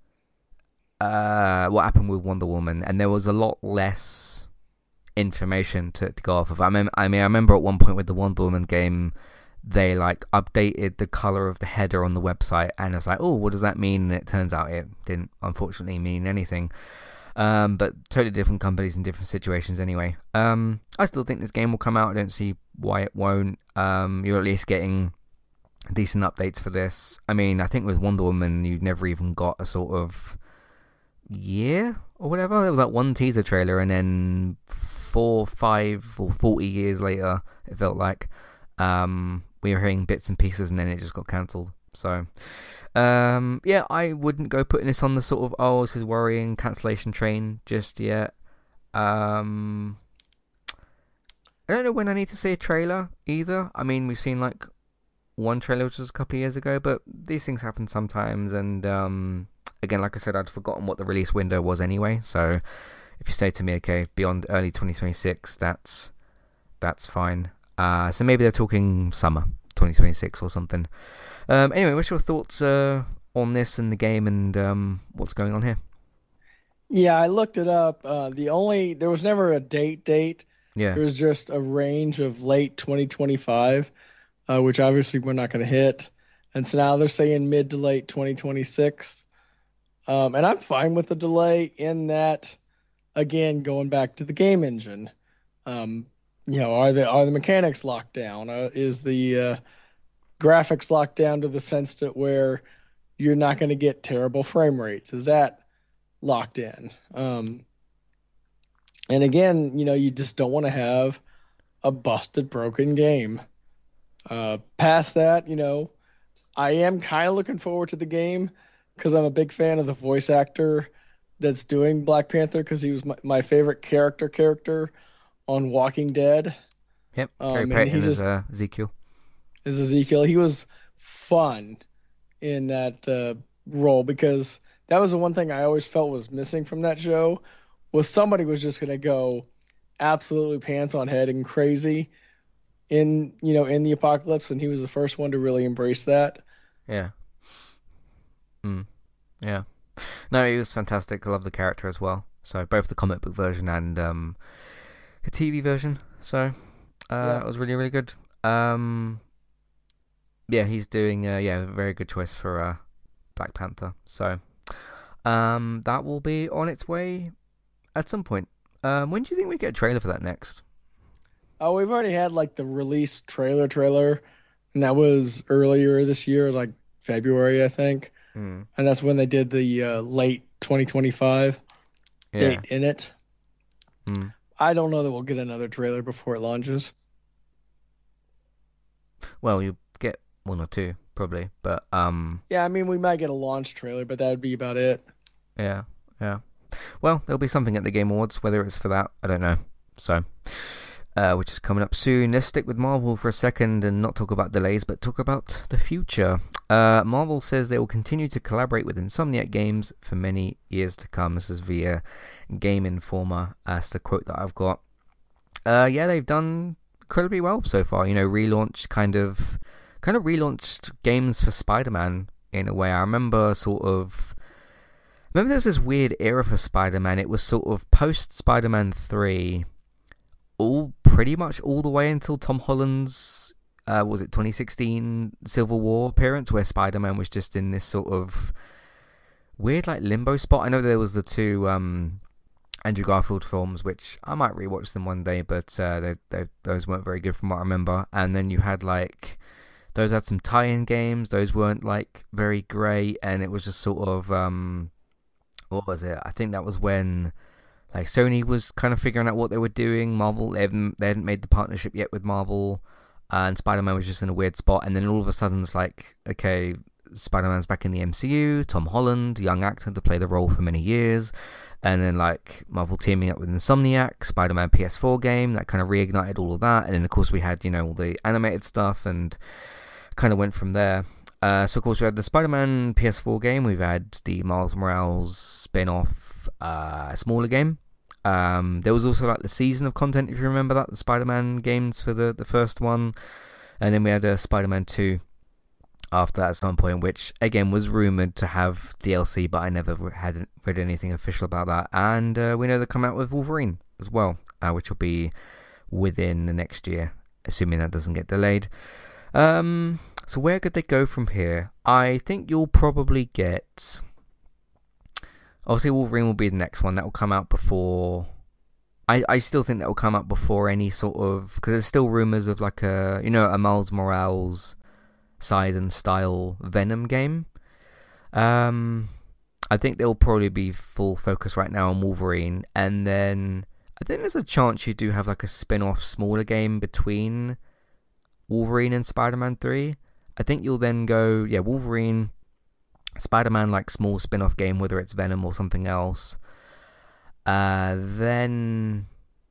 what happened with Wonder Woman, and there was a lot less information to go off of. I remember at one point with the Wonder Woman game, they like updated the color of the header on the website, and it's like, oh, what does that mean? And it turns out it didn't unfortunately mean anything. But totally different companies in different situations anyway. I still think this game will come out. I don't see why it won't. You're at least getting decent updates for this. I mean, I think with Wonder Woman, you never even got a sort of year or whatever. There was like one teaser trailer, and then 4, 5, or 40 years later, it felt like we were hearing bits and pieces, and then it just got cancelled. So, yeah, I wouldn't go putting this on the sort of, oh, this is worrying cancellation train just yet. I don't know when I need to see a trailer either. I mean, we've seen like one trailer which was a couple of years ago, but these things happen sometimes, and again, like I said, I'd forgotten what the release window was anyway, so if you say to me, okay, beyond early 2026, that's fine. So maybe they're talking summer 2026 or something. Anyway, what's your thoughts on this and the game, and what's going on here? Yeah, I looked it up. There was never a date. Yeah. There was just a range of late 2025, which obviously we're not going to hit. And so now they're saying mid to late 2026. And I'm fine with the delay in that, again, going back to the game engine. Are the mechanics locked down? Is the graphics locked down to the sense that where you're not going to get terrible frame rates? Is that locked in? And again, you just don't want to have a busted, broken game. Past that, I am kind of looking forward to the game because I'm a big fan of the voice actor that's doing Black Panther, because he was my favorite character on Walking Dead. Yep, Gary Payton is Ezekiel. He was fun in that role, because that was the one thing I always felt was missing from that show, was somebody was just going to go absolutely pants on head and crazy in the apocalypse, and he was the first one to really embrace that. Yeah. Yeah. No, he was fantastic. I love the character as well. So both the comic book version and the TV version. So it was really, really good. Yeah, he's doing a very good choice for Black Panther. So that will be on its way at some point. When do you think we get a trailer for that next? Oh, we've already had like the release trailer, and that was earlier this year, like February, I think. And that's when they did the late 2025 date in it. I don't know that we'll get another trailer before it launches. Well, you get one or two probably, but yeah, I mean, we might get a launch trailer, but that would be about it. Yeah. Well, there'll be something at the Game Awards. Whether it's for that, I don't know. So, which is coming up soon. Let's stick with Marvel for a second and not talk about delays, but talk about the future. Marvel says they will continue to collaborate with Insomniac Games for many years to come. This is via Game Informer. That's the quote that I've got. Yeah, they've done incredibly well so far. You know, relaunched kind of relaunched games for Spider-Man in a way. I remember there's this weird era for Spider-Man. It was sort of post Spider-Man 3, pretty much all the way until Tom Holland's, was it 2016 Civil War appearance, where Spider-Man was just in this sort of weird like limbo spot. I know there was the two Andrew Garfield films, which I might rewatch them one day, but those weren't very good from what I remember. And then you had like, those had some tie-in games. Those weren't like very great, and it was just sort of what was it? I think that was when like Sony was kind of figuring out what they were doing. Marvel, they hadn't made the partnership yet with Marvel, and Spider-Man was just in a weird spot. And then all of a sudden it's like, okay, Spider-Man's back in the MCU, Tom Holland, young actor to play the role for many years, and then like Marvel teaming up with Insomniac, Spider-Man PS4 game, that kind of reignited all of that. And then of course we had, you know, all the animated stuff, and kind of went from there. So of course we had the Spider-Man PS4 game, we've had the Miles Morales spin-off smaller game. There was also like the season of content, if you remember that, the Spider-Man games for the first one. And then we had Spider-Man 2 after that at some point, which again was rumoured to have DLC, but I never had read anything official about that. And we know they're coming out with Wolverine as well, which will be within the next year, assuming that doesn't get delayed. So where could they go from here? I think you'll probably get... Obviously, Wolverine will be the next one. That will come out before... I still think that will come out before any sort of... Because there's still rumours of like a Miles Morales size and style Venom game. I think there will probably be full focus right now on Wolverine. And then I think there's a chance you do have like a spin-off smaller game between Wolverine and Spider-Man 3. I think you'll then go, Wolverine, Spider-Man, like small spin-off game, whether it's Venom or something else. Then,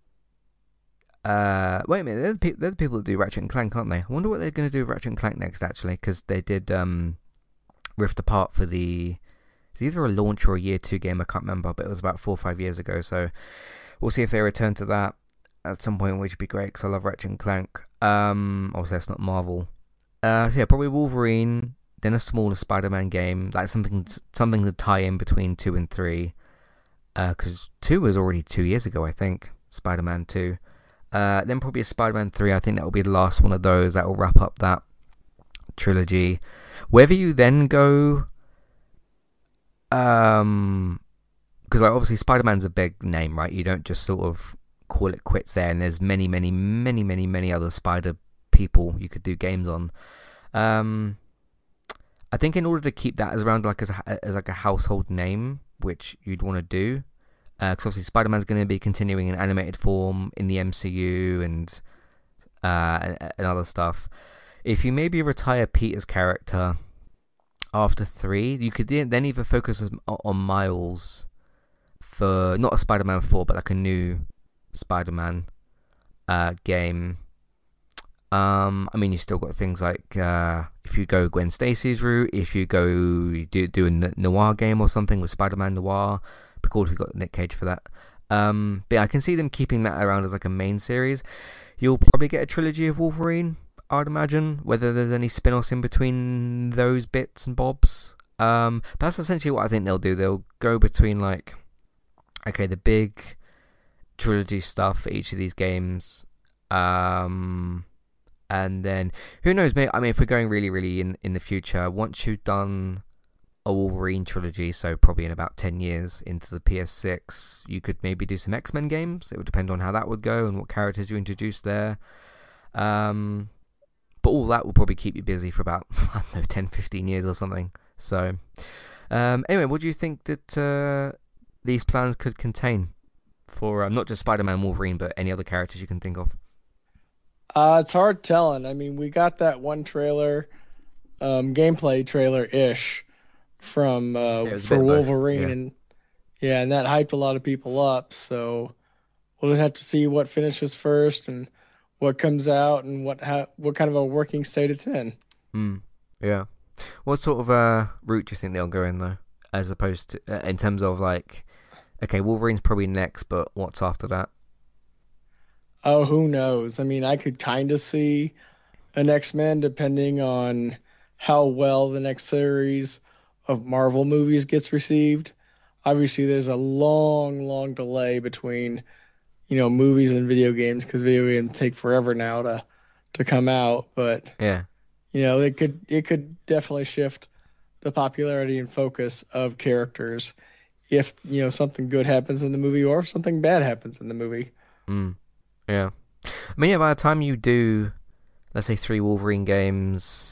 wait a minute, they're the people that do Ratchet and Clank, aren't they? I wonder what they're going to do with Ratchet and Clank next, actually, because they did Rift Apart for it's either a launch or a year 2 game, I can't remember, but it was about 4 or 5 years ago, so we'll see if they return to that at some point, which would be great, because I love Ratchet and Clank. Obviously that's not Marvel. So yeah, probably Wolverine, then a smaller Spider-Man game, like something to tie in between 2 and 3, because 2 was already 2 years ago, I think, Spider-Man 2. Then probably a Spider-Man 3, I think that will be the last one of those that will wrap up that trilogy. Whether you then go, because like obviously Spider-Man's a big name, right? You don't just sort of call it quits there, and there's many other Spider people you could do games on. I think in order to keep that as around like as like a household name, which you'd want to do, because obviously Spider-Man's going to be continuing in animated form in the MCU and other stuff. If you maybe retire Peter's character after 3, you could then either focus on Miles for not a Spider-Man 4, but like a new Spider-Man game. I mean, you've still got things like if you go Gwen Stacy's route, if you go do a noir game or something with Spider-Man Noir, it'd be cool if you got Nick Cage for that. But yeah, I can see them keeping that around as like a main series. You'll probably get a trilogy of Wolverine, I'd imagine, whether there's any spin-offs in between those bits and bobs. But that's essentially what I think they'll do. They'll go between like, okay, the big trilogy stuff for each of these games, and then who knows, mate. I mean, if we're going really in the future, once you've done a Wolverine trilogy, so probably in about 10 years into the PS6, you could maybe do some X-Men games. It would depend on how that would go and what characters you introduce there. But all that will probably keep you busy for about, I don't know, 10-15 years or something. So anyway, what do you think that these plans could contain for not just Spider-Man, Wolverine, but any other characters you can think of? It's hard telling. I mean, we got that one trailer, gameplay trailer-ish from Yeah, it was a for bit of both. Wolverine, Yeah. and yeah, and that hyped a lot of people up. So we'll have to see what finishes first and what comes out and what kind of a working state it's in. Mm, yeah. What sort of route do you think they'll go in though, as opposed to in terms of like, okay, Wolverine's probably next, but what's after that? Oh, who knows? I mean, I could kind of see an X-Men depending on how well the next series of Marvel movies gets received. Obviously, there's a long, long delay between, movies and video games because video games take forever now to come out. But Yeah. it could definitely shift the popularity and focus of characters if something good happens in the movie or if something bad happens in the movie. Mm, yeah. I mean, yeah. By the time you do, let's say 3 Wolverine games,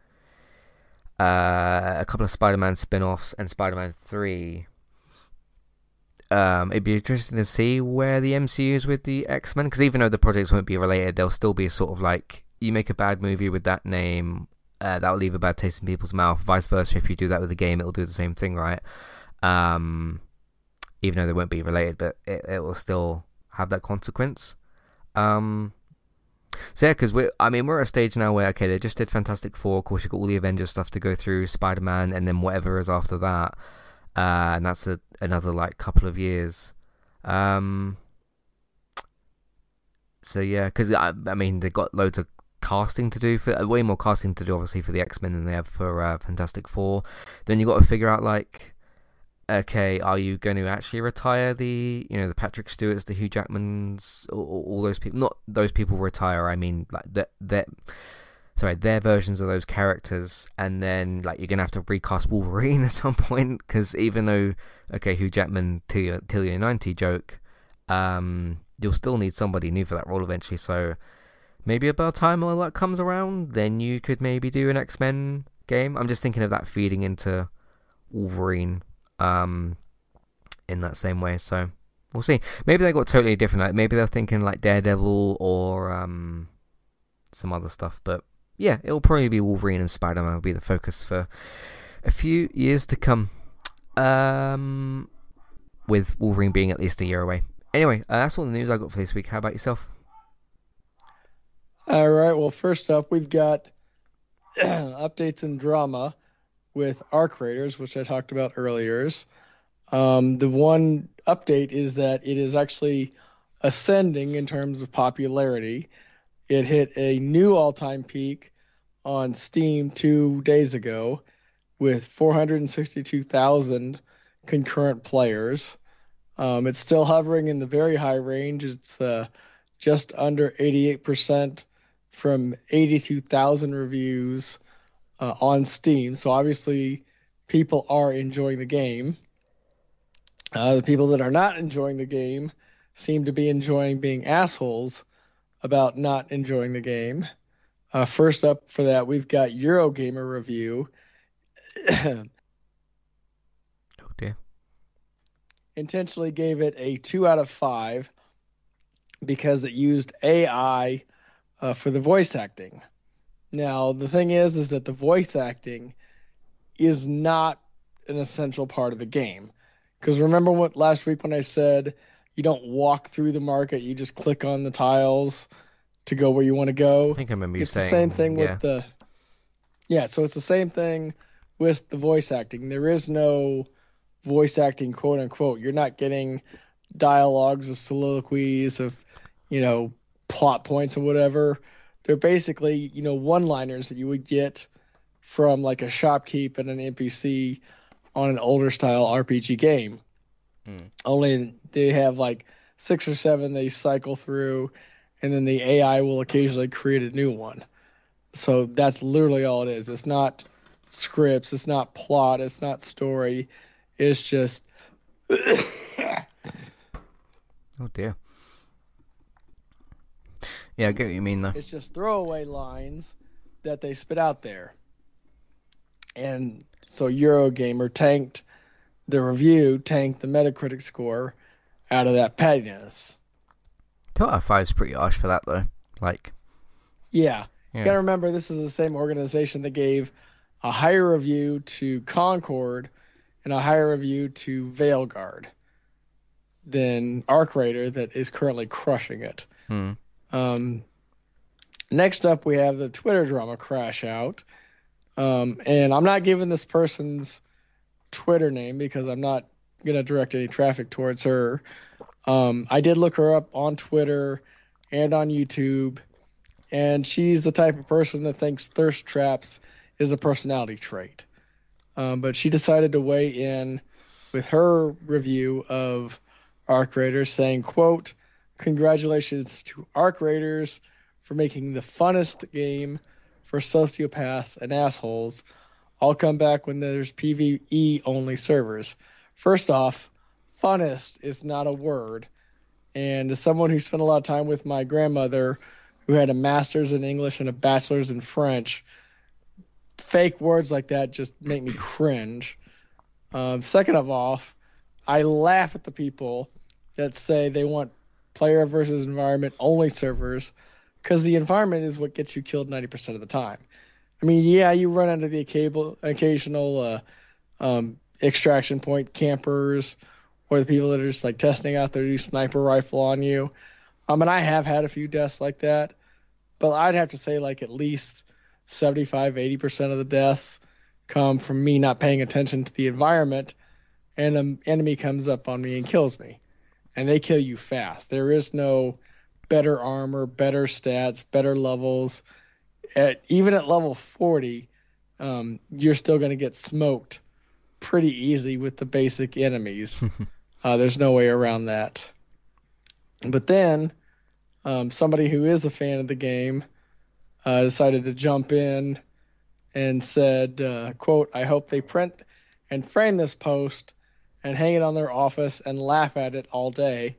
a couple of Spider-Man spin-offs, and Spider-Man 3. It'd be interesting to see where the MCU is with the X-Men, because even though the projects won't be related, they'll still be sort of like, you make a bad movie with that name, that'll leave a bad taste in people's mouth. Vice versa, if you do that with a game, it'll do the same thing, right? Even though they won't be related, but it will still have that consequence. So yeah, because we're at a stage now where, okay, they just did Fantastic Four. Of course, you've got all the Avengers stuff to go through, Spider-Man, and then whatever is after that. And that's another like couple of years. So yeah, because I mean they got loads of casting to do for way more casting to do obviously for the X-Men than they have for Fantastic Four. Then you got to figure out like, okay, are you going to actually retire the Patrick Stewarts, the Hugh Jackmans, all those people? Not those people retire. I mean like their versions of those characters, and then like you're gonna have to recast Wolverine at some point, because even though, okay, Hugh Jackman till your 90 joke, you'll still need somebody new for that role eventually. So maybe about time all that comes around, then you could maybe do an X-Men game. I'm just thinking of that feeding into Wolverine, in that same way. So we'll see. Maybe they got totally different. Like maybe they're thinking like Daredevil or some other stuff, but. Yeah, it'll probably be Wolverine and Spider-Man will be the focus for a few years to come. With Wolverine being at least a year away. Anyway, that's all the news I got for this week. How about yourself? All right. Well, first up, we've got updates and drama with Arc Raiders, which I talked about earlier. The one update is that it is actually ascending in terms of popularity. It hit a new all-time peak on Steam 2 days ago with 462,000 concurrent players. It's still hovering in the very high range. It's just under 88% from 82,000 reviews on Steam. So obviously, people are enjoying the game. The people that are not enjoying the game seem to be enjoying being assholes about not enjoying the game. First up for that, we've got Eurogamer Review. Oh dear. Intentionally gave it a 2 out of 5 because it used AI for the voice acting. Now, the thing is that the voice acting is not an essential part of the game. Because remember what last week when I said you don't walk through the market, you just click on the tiles to go where you want to go. I think I remember you it's saying. It's the same thing with the. Yeah, so it's the same thing with the voice acting. There is no voice acting, quote unquote. You're not getting dialogues of soliloquies of, plot points or whatever. They're basically, one-liners that you would get from like a shopkeep and an NPC on an older style RPG game. Only they have like 6 or 7 they cycle through, and then the AI will occasionally create a new one. So that's literally all it is. It's not scripts, it's not plot, it's not story. It's just Oh dear. Yeah, I get what you mean though. It's just throwaway lines that they spit out there. And so Eurogamer tanked the review, tanked the Metacritic score out of that pettiness. 2 out of 5 is pretty harsh for that though. Like, yeah. You gotta remember, this is the same organization that gave a higher review to Concord and a higher review to Veilguard. than Arc Raider that is currently crushing it. Um, next up, we have the Twitter drama Crash Out. And I'm not giving this person's Twitter name because I'm not going to direct any traffic towards her. I did look her up on Twitter and on YouTube, and she's the type of person that thinks thirst traps is a personality trait. But she decided to weigh in with her review of Arc Raiders, saying, quote, "Congratulations to Arc Raiders for making the funnest game for sociopaths and assholes. I'll come back when there's PvE only servers. First off, funnest is not a word. And as someone who spent a lot of time with my grandmother, who had a master's in English and a bachelor's in French, fake words like that just make me cringe. Second of all, I laugh at the people that say they want player versus environment only servers, because the environment is what gets you killed 90% of the time. I mean, yeah, you run into the occasional extraction point campers, or the people that are just like testing out their new sniper rifle on you. And I have had a few deaths like that, but I'd have to say like at least 75-80% of the deaths come from me not paying attention to the environment, and an enemy comes up on me and kills me. And they kill you fast. There is no better armor, better stats, better levels. Even at level 40, you're still going to get smoked pretty easy with the basic enemies. There's no way around that. But then somebody who is a fan of the game decided to jump in and said, quote, "I hope they print and frame this post and hang it on their office and laugh at it all day."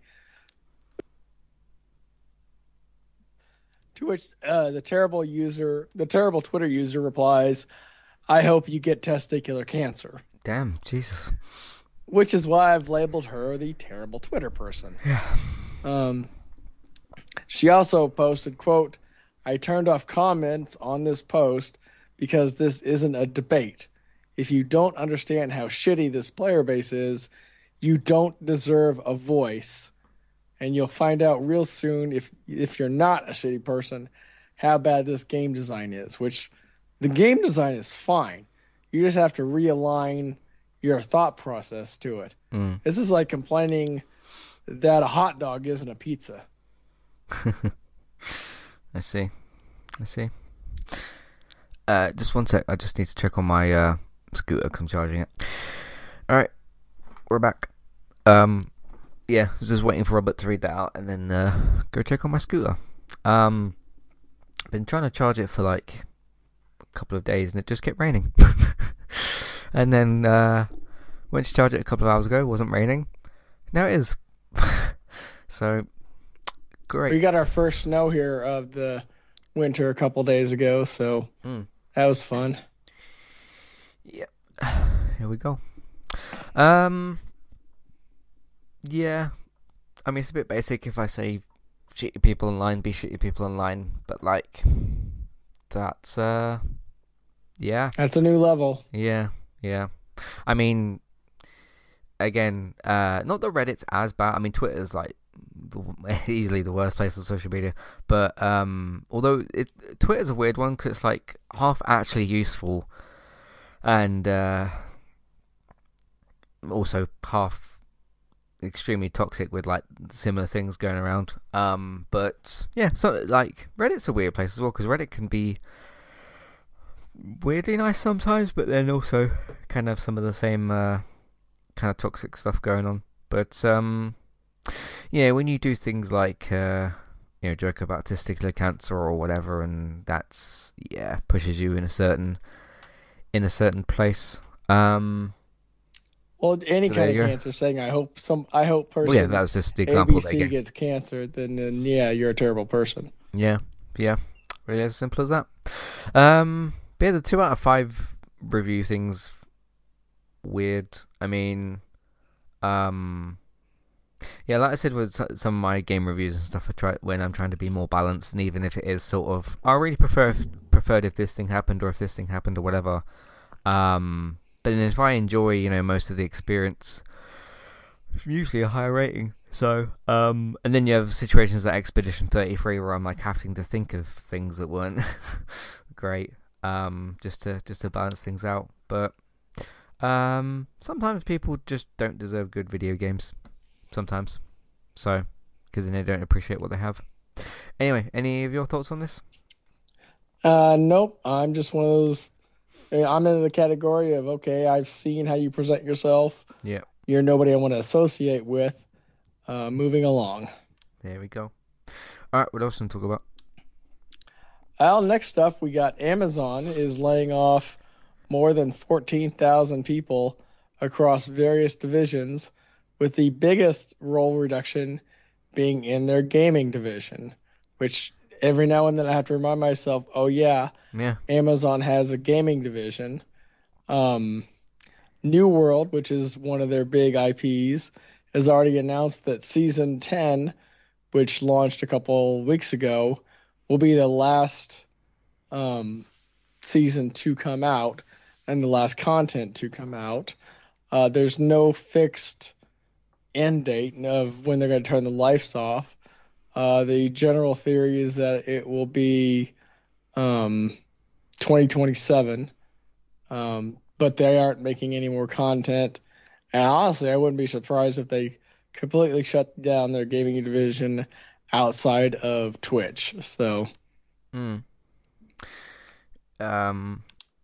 To which the terrible Twitter user replies, "I hope you get testicular cancer." Damn, Jesus. Which is why I've labeled her the terrible Twitter person. Yeah. She also posted, quote, "I turned off comments on this post because this isn't a debate. If you don't understand how shitty this player base is, you don't deserve a voice. And you'll find out real soon, if you're not a shitty person, how bad this game design is," which the game design is fine. You just have to realign your thought process to it. This is like complaining that a hot dog isn't a pizza. I see. Just one sec. I just need to check on my scooter because I'm charging it. Alright. We're back. Yeah, I was just waiting for Robert to read that out and then go check on my scooter. Been trying to charge it for like a couple of days and it just kept raining. And then went to charge it a couple of hours ago, it wasn't raining. Now it is. So, great. We got our first snow here of the winter a couple days ago, so that was fun. Yep. Here we go. Yeah, I mean, it's a bit basic if I say shitty people online, be shitty people online, but like, that's, yeah. That's a new level. Yeah. I mean, again, not that Reddit's as bad. I mean, Twitter's like easily the worst place on social media, but although Twitter's a weird one because it's like half actually useful and also half extremely toxic with like similar things going around. But yeah, so like Reddit's a weird place as well because Reddit can be weirdly nice sometimes, but then also kind of some of the same kind of toxic stuff going on. But yeah, when you do things like joke about testicular cancer or whatever, and that's pushes you in a certain place. Well, any kind of cancer, saying I hope person. Well, yeah, that was just the example ABC gets cancer, then yeah, you're a terrible person. Yeah, really as simple as that. Yeah, the 2 out of 5 review things weird. I mean, yeah, like I said with some of my game reviews and stuff, I try when I'm trying to be more balanced, and even if it is sort of, I really preferred if this thing happened or if this thing happened or whatever. But then if I enjoy, most of the experience, usually a higher rating. So, and then you have situations like Expedition 33 where I'm like having to think of things that weren't great, just to balance things out. But sometimes people just don't deserve good video games. Sometimes, so because then they don't appreciate what they have. Anyway, any of your thoughts on this? Nope. I'm just one of those. I'm in the category of okay. I've seen how you present yourself. Yeah, You're nobody I want to associate with. Moving along. there we go. All right, what else can we talk about? Well, next up, we got Amazon is laying off more than 14,000 people across various divisions, with the biggest role reduction being in their gaming division, which every now and then I have to remind myself, oh, yeah, Yeah, Amazon has a gaming division. Um, New World, which is one of their big IPs, has already announced that season 10, which launched a couple weeks ago, will be the last um, season to come out and the last content to come out. There's no fixed end date of when they're going to turn the lights off. The general theory is that it will be um, 2027, but they aren't making any more content. And honestly, I wouldn't be surprised if they completely shut down their gaming division outside of Twitch. So, mm. um,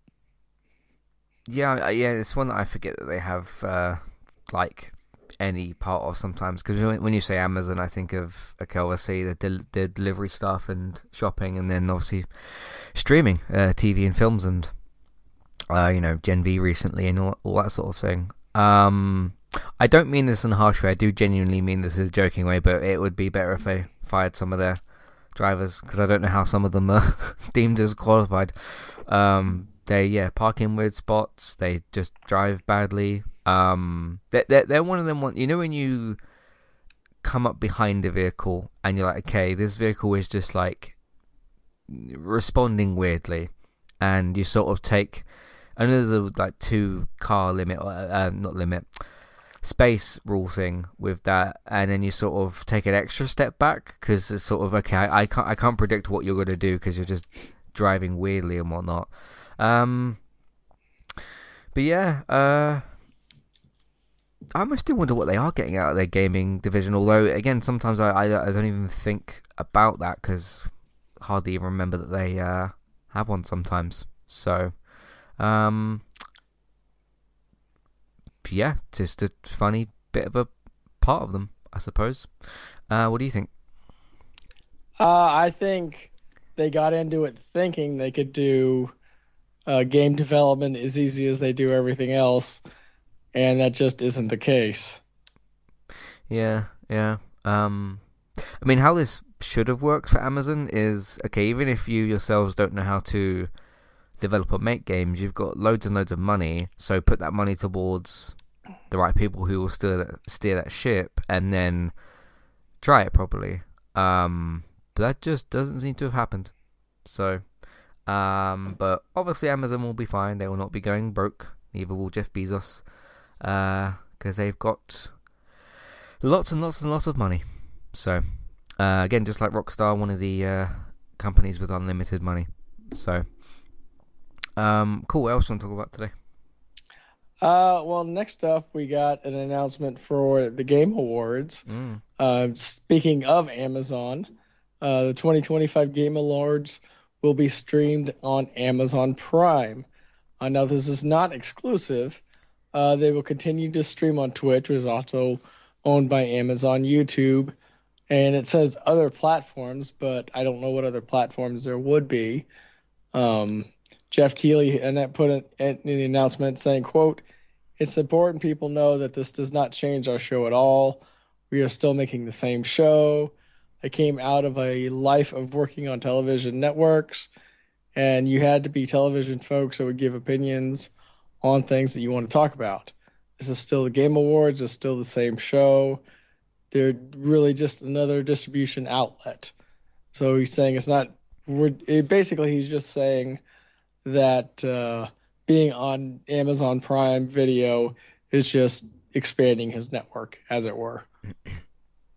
yeah, it's one that I forget that they have like any part of sometimes, because when you say Amazon, I think of okay, obviously the delivery stuff and shopping, and then obviously streaming, TV and films, and Gen V recently and all that sort of thing. I don't mean this in a harsh way. I do genuinely mean this in a joking way, but it would be better if they fired some of their drivers, because I don't know how some of them are deemed as qualified. They park in weird spots. They just drive badly. They're one of them. When you come up behind a vehicle and you're like, okay, this vehicle is just like responding weirdly, and you sort of take. I know there's a like 2-car limit, not limit, space rule thing with that, and then you sort of take an extra step back because it's sort of okay. I can't predict what you're gonna do because you're just driving weirdly and whatnot. But yeah, I still wonder what they are getting out of their gaming division. Although again, sometimes I don't even think about that because hardly even remember that they have one sometimes. So. Yeah, just a funny bit of a part of them, I suppose. What do you think? I think they got into it thinking they could do game development as easy as they do everything else, and that just isn't the case. Yeah. I mean, how this should have worked for Amazon is okay. Even if you yourselves don't know how to develop or make games, you've got loads and loads of money, so put that money towards the right people who will steer that ship and then try it properly. But that just doesn't seem to have happened. So but obviously Amazon will be fine. They will not be going broke. Neither will Jeff Bezos, because they've got lots and lots and lots of money. So again, just like Rockstar, one of the companies with unlimited money. So cool. What else do you want to talk about today? Well, next up, we got an announcement for the Game Awards. Speaking of Amazon, the 2025 Game Awards will be streamed on Amazon Prime. Now, this is not exclusive. They will continue to stream on Twitch, which is also owned by Amazon, YouTube, and it says other platforms, but I don't know what other platforms there would be. Jeff Keighley and that put in the announcement saying, quote, "It's important people know that this does not change our show at all. We are still making the same show. I came out of a life of working on television networks, and you had to be television folks that would give opinions on things that you want to talk about. This is still the Game Awards. It's still the same show. They're really just another distribution outlet." So he's saying basically he's just saying that being on Amazon Prime Video is just expanding his network, as it were.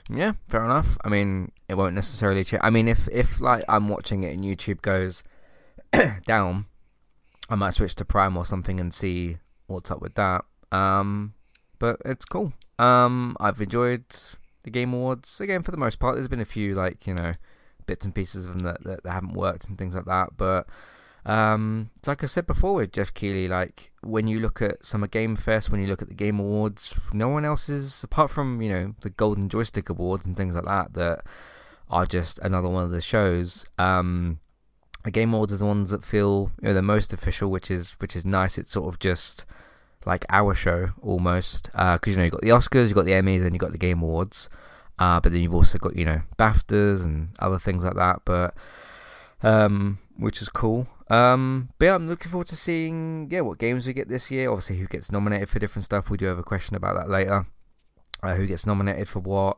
Yeah, fair enough. I mean, it won't necessarily change. I mean, if like I'm watching it and YouTube goes down, I might switch to Prime or something and see what's up with that. But it's cool. I've enjoyed the Game Awards again for the most part. There's been a few like bits and pieces of them that haven't worked and things like that. But it's like I said before with Jeff Keighley, like when you look at Summer Game Fest, when you look at the Game Awards, no one else is, apart from the Golden Joystick Awards and things like that are just another one of the shows. The Game Awards is the ones that feel the most official, which is nice. It's sort of just like our show almost, because you've got the Oscars, you've got the Emmys, and you've got the Game Awards, but then you've also got BAFTAs and other things like that. But which is cool. But yeah, I'm looking forward to seeing what games we get this year. Obviously, who gets nominated for different stuff. We do have a question about that later. Who gets nominated for what?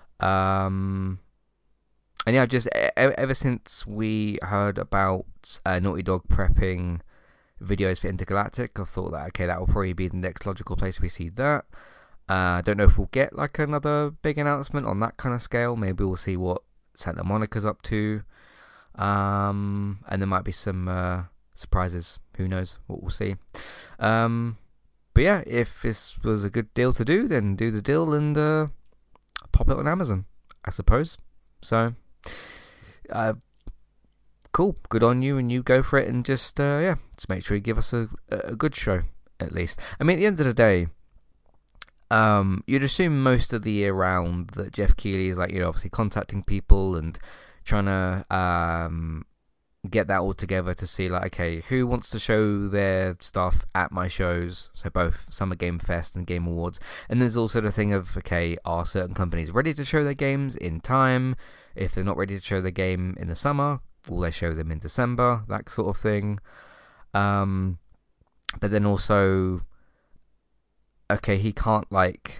And yeah, just ever since we heard about Naughty Dog prepping videos for Intergalactic, I've thought that that will probably be the next logical place we see that. I don't know if we'll get like another big announcement on that kind of scale. Maybe we'll see what Santa Monica's up to. And there might be some surprises. Who knows what we'll see. But yeah, if this was a good deal to do, then do the deal and pop it on Amazon, I suppose. So, cool. Good on you, and you go for it, and just just make sure you give us a good show at least. I mean, at the end of the day, you'd assume most of the year round that Jeff Keighley is like obviously contacting people and trying to get that all together to see like, okay, who wants to show their stuff at my shows, so both Summer Game Fest and Game Awards. And there's also the thing of, okay, are certain companies ready to show their games in time? If they're not ready to show their game in the summer, will they show them in December? That sort of thing. But then also, okay, he can't like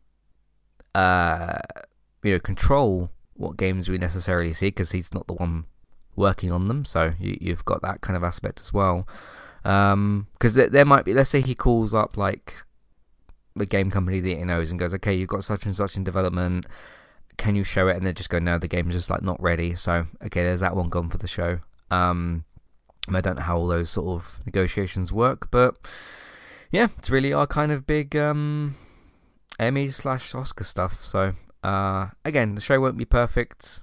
control what games we necessarily see because he's not the one working on them, so you've got that kind of aspect as well. Because there might be, let's say he calls up like the game company that he knows and goes, okay, you've got such and such in development, can you show it? And they just go, no, the game's just like not ready. So okay, there's that one gone for the show. I don't know how all those sort of negotiations work, but yeah, it's really our kind of big Emmy/Oscar stuff. So again, the show won't be perfect,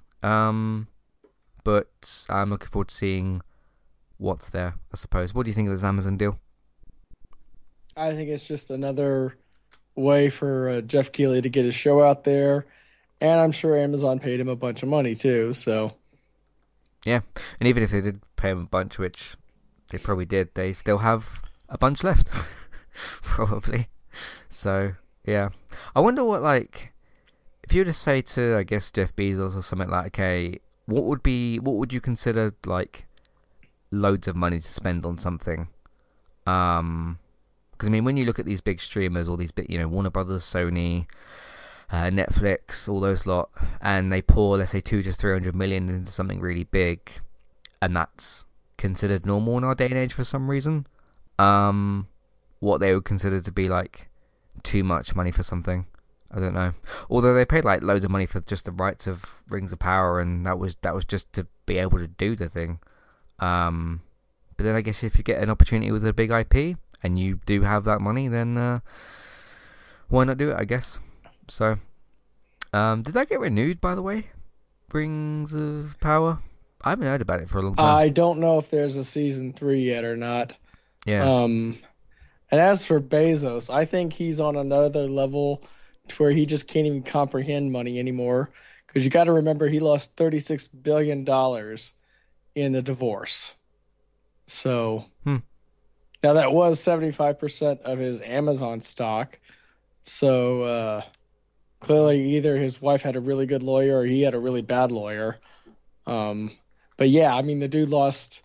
but I'm looking forward to seeing what's there, I suppose. What do you think of this Amazon deal? I think it's just another way for Jeff Keighley to get his show out there, and I'm sure Amazon paid him a bunch of money too. So yeah, and even if they did pay him a bunch, which they probably did, they still have a bunch left, probably. So yeah, I wonder what, like, if you were to say to, I guess, Jeff Bezos or something like, okay, what would you consider like loads of money to spend on something? Because I mean, when you look at these big streamers, all these big, Warner Brothers, Sony, Netflix, all those lot, and they pour, let's say, 200 to 300 million into something really big, and that's considered normal in our day and age for some reason. What they would consider to be like too much money for something, I don't know. Although they paid like loads of money for just the rights of Rings of Power, and that was just to be able to do the thing. But then I guess if you get an opportunity with a big IP and you do have that money, then why not do it, I guess. So, did that get renewed, by the way? Rings of Power? I haven't heard about it for a long time. I don't know if there's a season 3 yet or not. Yeah. And as for Bezos, I think he's on another level to where he just can't even comprehend money anymore. Because you got to remember, he lost $36 billion in the divorce. So now that was 75% of his Amazon stock. So clearly either his wife had a really good lawyer or he had a really bad lawyer. But yeah, I mean, the dude lost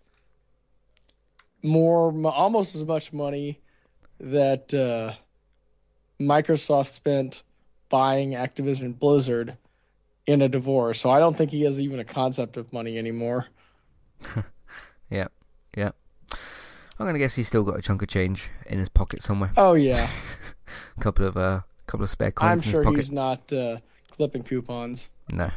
almost as much money that Microsoft spent buying Activision Blizzard in a divorce. So I don't think he has even a concept of money anymore. Yeah. I'm gonna guess he's still got a chunk of change in his pocket somewhere. Oh yeah, a couple of spare coins. I'm in sure his pocket. he's not clipping coupons. No.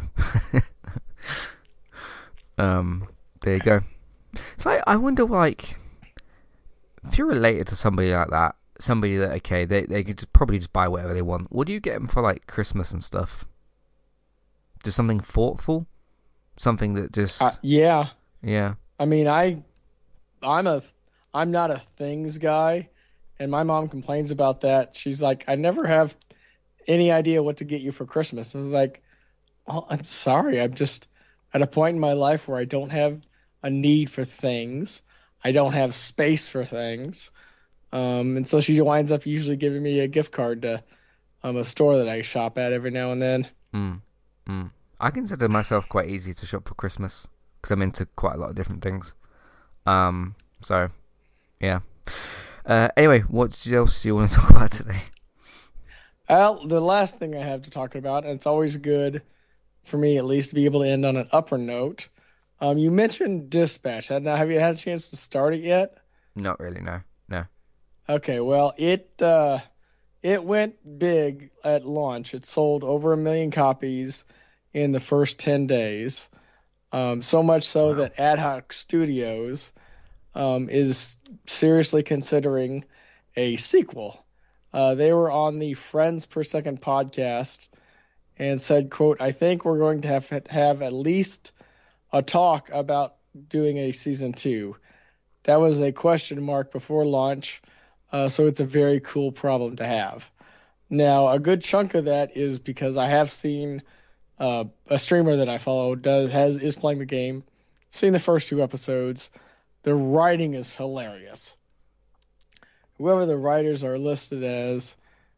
There you go. So I wonder, like, if you're related to somebody like that, somebody that, okay, they could probably just buy whatever they want. What do you get them for, like, Christmas and stuff? Just something thoughtful? Something that just... Yeah. Yeah. I mean, I'm not a things guy, and my mom complains about that. She's like, I never have any idea what to get you for Christmas. I was like, oh, I'm sorry. I'm just at a point in my life where I don't have a need for things. I don't have space for things. And so she winds up usually giving me a gift card to a store that I shop at every now and then. I consider myself quite easy to shop for Christmas because I'm into quite a lot of different things. So, yeah. Anyway, what else do you want to talk about today? Well, the last thing I have to talk about, and it's always good for me at least to be able to end on an upper note. You mentioned Dispatch. Now, have you had a chance to start it yet? Not really, no. Okay, well, it went big at launch. It sold over 1 million copies in the first 10 days. So much so that Ad Hoc Studios is seriously considering a sequel. They were on the Friends Per Second podcast and said, quote, I think we're going to have at least a talk about doing a season 2. That was a question mark before launch, so it's a very cool problem to have. Now, a good chunk of that is because I have seen a streamer that I follow is playing the game. Seen the first 2 episodes. The writing is hilarious. Whoever the writers are listed as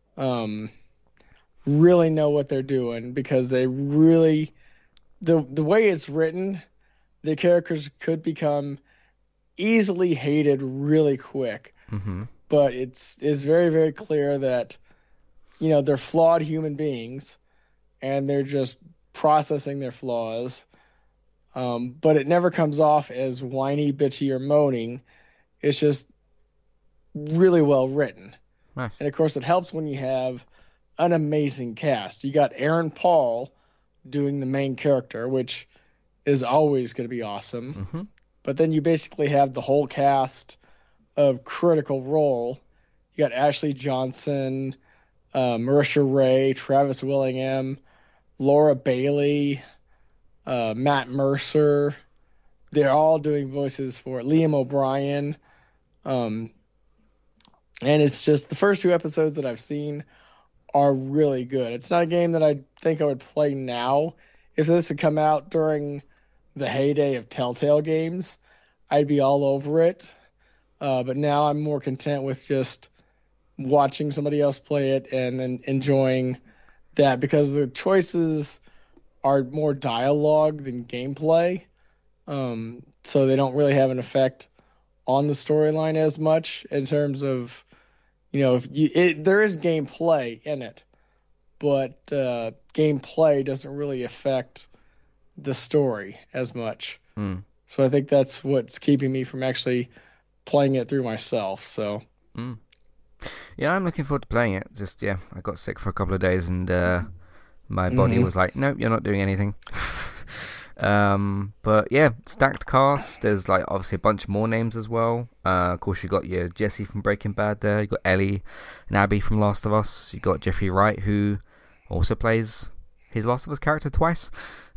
really know what they're doing because they really the way it's written, the characters could become easily hated really quick. Mm-hmm. But it's very, very clear that they're flawed human beings and they're just processing their flaws. But it never comes off as whiny, bitchy, or moaning. It's just really well written. Nice. And of course, it helps when you have an amazing cast. You got Aaron Paul doing the main character, which is always going to be awesome. Mm-hmm. But then you basically have the whole cast of Critical Role. You got Ashley Johnson, Marisha Ray, Travis Willingham, Laura Bailey, Matt Mercer. They're all doing voices for Liam O'Brien. And it's just the first 2 episodes that I've seen are really good. It's not a game that I think I would play now. If this had come out during the heyday of Telltale games, I'd be all over it. But now I'm more content with just watching somebody else play it and then enjoying that because the choices are more dialogue than gameplay. So they don't really have an effect on the storyline as much in terms of, there is gameplay in it, but gameplay doesn't really affect the story as much. So I think that's what's keeping me from actually playing it through myself. So yeah, I'm looking forward to playing it. Just I got sick for a couple of days and my body was like, nope, you're not doing anything. But yeah, stacked cast. There's like obviously a bunch more names as well. Of course you got your Jesse from Breaking Bad there. You got Ellie and Abby from Last of Us. You got Jeffrey Wright, who also plays his Last of Us character twice.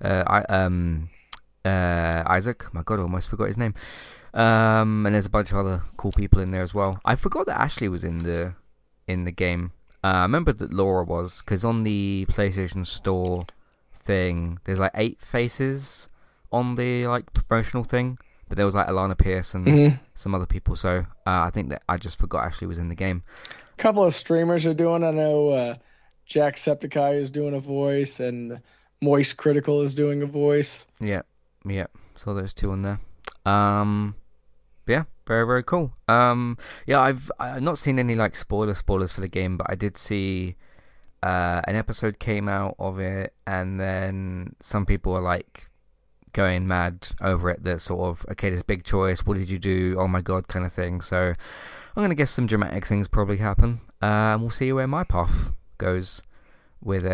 Isaac. My God, I almost forgot his name. And there's a bunch of other cool people in there as well. I forgot that Ashley was in the game. I remember that Laura was, because on the PlayStation Store thing, there's like 8 faces on the like promotional thing, but there was like Alana Pierce and some other people. So I think that I just forgot Ashley was in the game. A couple of streamers are doing. I know Jacksepticeye is doing a voice, and Moist Critical is doing a voice. Yeah. So there's 2 on there. Yeah, very, very cool. Yeah, I've not seen any like spoilers for the game, but I did see an episode came out of it, and then some people are like going mad over it. That sort of, okay, this big choice. What did you do? Oh my God, kind of thing. So I'm gonna guess some dramatic things probably happen. We'll see where my path goes with it.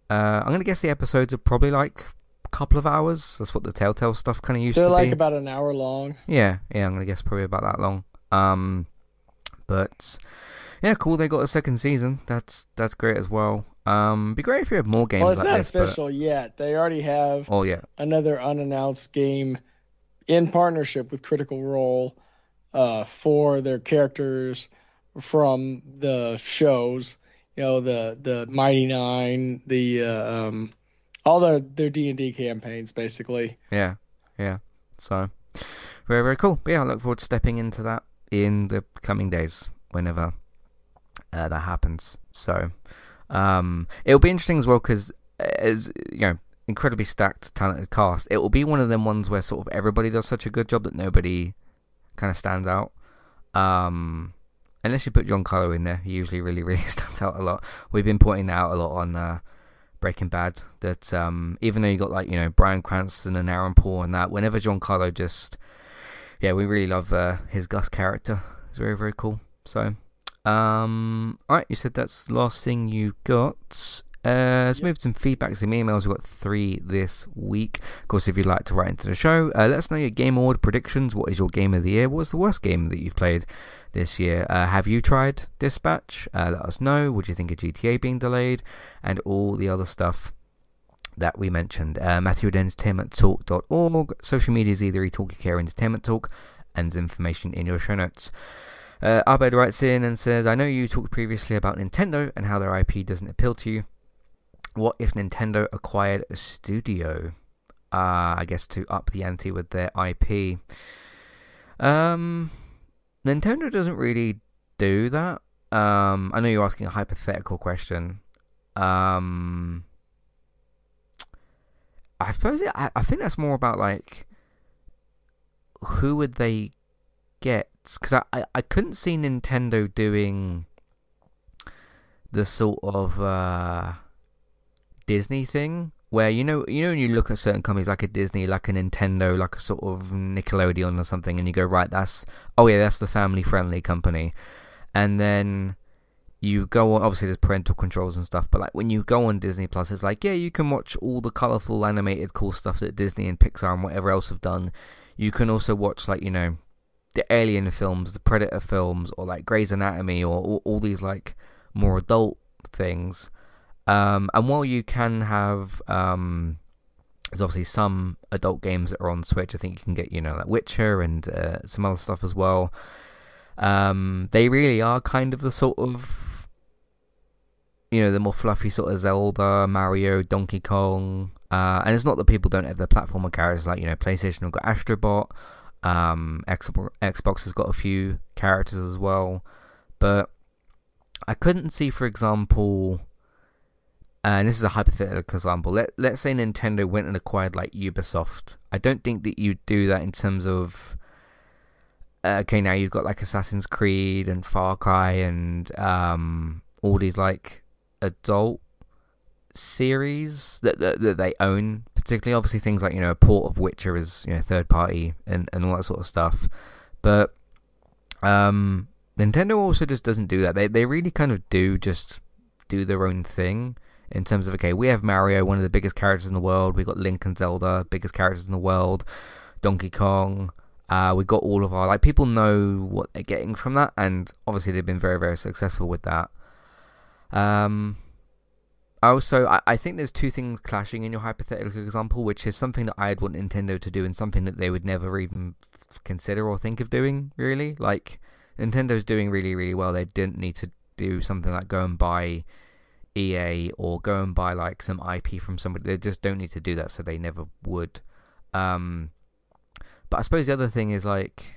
I'm going to guess the episodes are probably like a couple of hours. That's what the Telltale stuff kind of used They're to like be. about an hour long. Yeah, I'm going to guess probably about that long. But yeah, cool. They got a second season. That's great as well. Be great if you had more games Well, it's like not this. official yet. They already have Oh yeah, another unannounced game in partnership with Critical Role for their characters from the shows. You know, the Mighty Nine, all their D&D campaigns, basically. yeah. So very very cool. But yeah, I look forward to stepping into that in the coming days whenever that happens. So it'll be interesting as well because as you know, incredibly stacked, talented cast. It will be one of them ones where sort of everybody does such a good job that nobody kind of stands out. Unless you put Giancarlo in there, he usually really, really stands out a lot. We've been pointing that out a lot on Breaking Bad that even though you got like Bryan Cranston and Aaron Paul and that, whenever Giancarlo just we really love his Gus character. It's very, very cool. So, alright, you said that's the last thing you got. Let's move to some feedback, some emails. We've got 3 this week. Of course, if you'd like to write into the show, let us know your Game Award predictions. What is your game of the year? What's the worst game that you've played this year? Have you tried Dispatch? Let us know. What do you think of GTA being delayed? And all the other stuff that we mentioned. Matthew at entertainmenttalk.org. Social media is either eTalkCare Entertainment Talk, and there's information in your show notes. Abed writes in and says, I know you talked previously about Nintendo and how their IP doesn't appeal to you. What if Nintendo acquired a studio? I guess to up the ante with their IP. Nintendo doesn't really do that. I know you're asking a hypothetical question. I suppose I think that's more about like who would they get? Because I couldn't see Nintendo doing the sort of Disney thing where you know when you look at certain companies like a Disney, like a Nintendo, like a sort of Nickelodeon or something, and you go, right, that's the family friendly company, and then you go on, obviously there's parental controls and stuff, but like when you go on Disney Plus, it's like, yeah, you can watch all the colourful animated cool stuff that Disney and Pixar and whatever else have done. You can also watch like the Alien films, the Predator films, or like Grey's Anatomy, or all these like more adult things. And while you can have there's obviously some adult games that are on Switch. I think you can get like Witcher and some other stuff as well. They really are kind of the sort of the more fluffy sort of Zelda, Mario, Donkey Kong, and it's not that people don't have their platformer characters. Like PlayStation have got Astrobot, Xbox has got a few characters as well, but I couldn't see, for example, and this is a hypothetical example, let's say Nintendo went and acquired like Ubisoft. I don't think that you'd do that in terms of okay, now you've got like Assassin's Creed and Far Cry and all these like adult series that they own, particularly obviously things like a port of Witcher is third party and all that sort of stuff, but Nintendo also just doesn't do that. They really kind of do their own thing in terms of, okay, we have Mario, one of the biggest characters in the world, we got Link and Zelda, biggest characters in the world, Donkey Kong, we got all of our, like, people know what they're getting from that, and obviously they've been very, very successful with that. I think there's two things clashing in your hypothetical example, which is something that I'd want Nintendo to do and something that they would never even consider or think of doing, really. Like, Nintendo's doing really, really well. They didn't need to do something like go and buy EA or go and buy like some IP from somebody. They just don't need to do that, so they never would. But I suppose the other thing is like,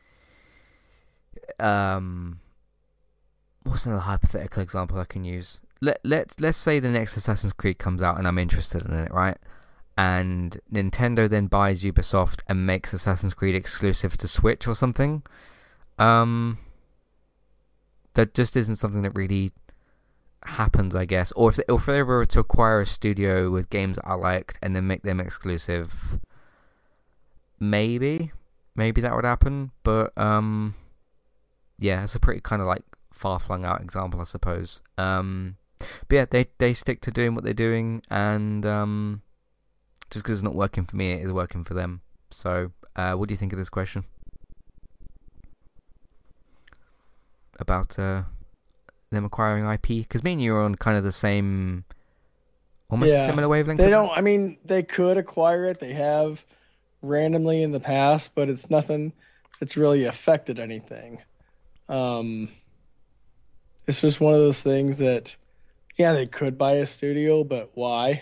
what's another hypothetical example I can use? Let's say the next Assassin's Creed comes out and I'm interested in it, right? And Nintendo then buys Ubisoft and makes Assassin's Creed exclusive to Switch or something. That just isn't something that really happens, I guess. Or if they were to acquire a studio with games I liked and then make them exclusive, maybe that would happen. But yeah, it's a pretty kind of like far flung out example, I suppose. But yeah, they stick to doing what they're doing, and just because it's not working for me, it is working for them. So, what do you think of this question about them acquiring IP? Because me and you are on kind of the same, almost a Yeah. similar wavelength. They with don't, that. I mean, they could acquire it. They have randomly in the past, but it's nothing that's really affected anything. Um, it's just one of those things that, yeah, they could buy a studio, but why?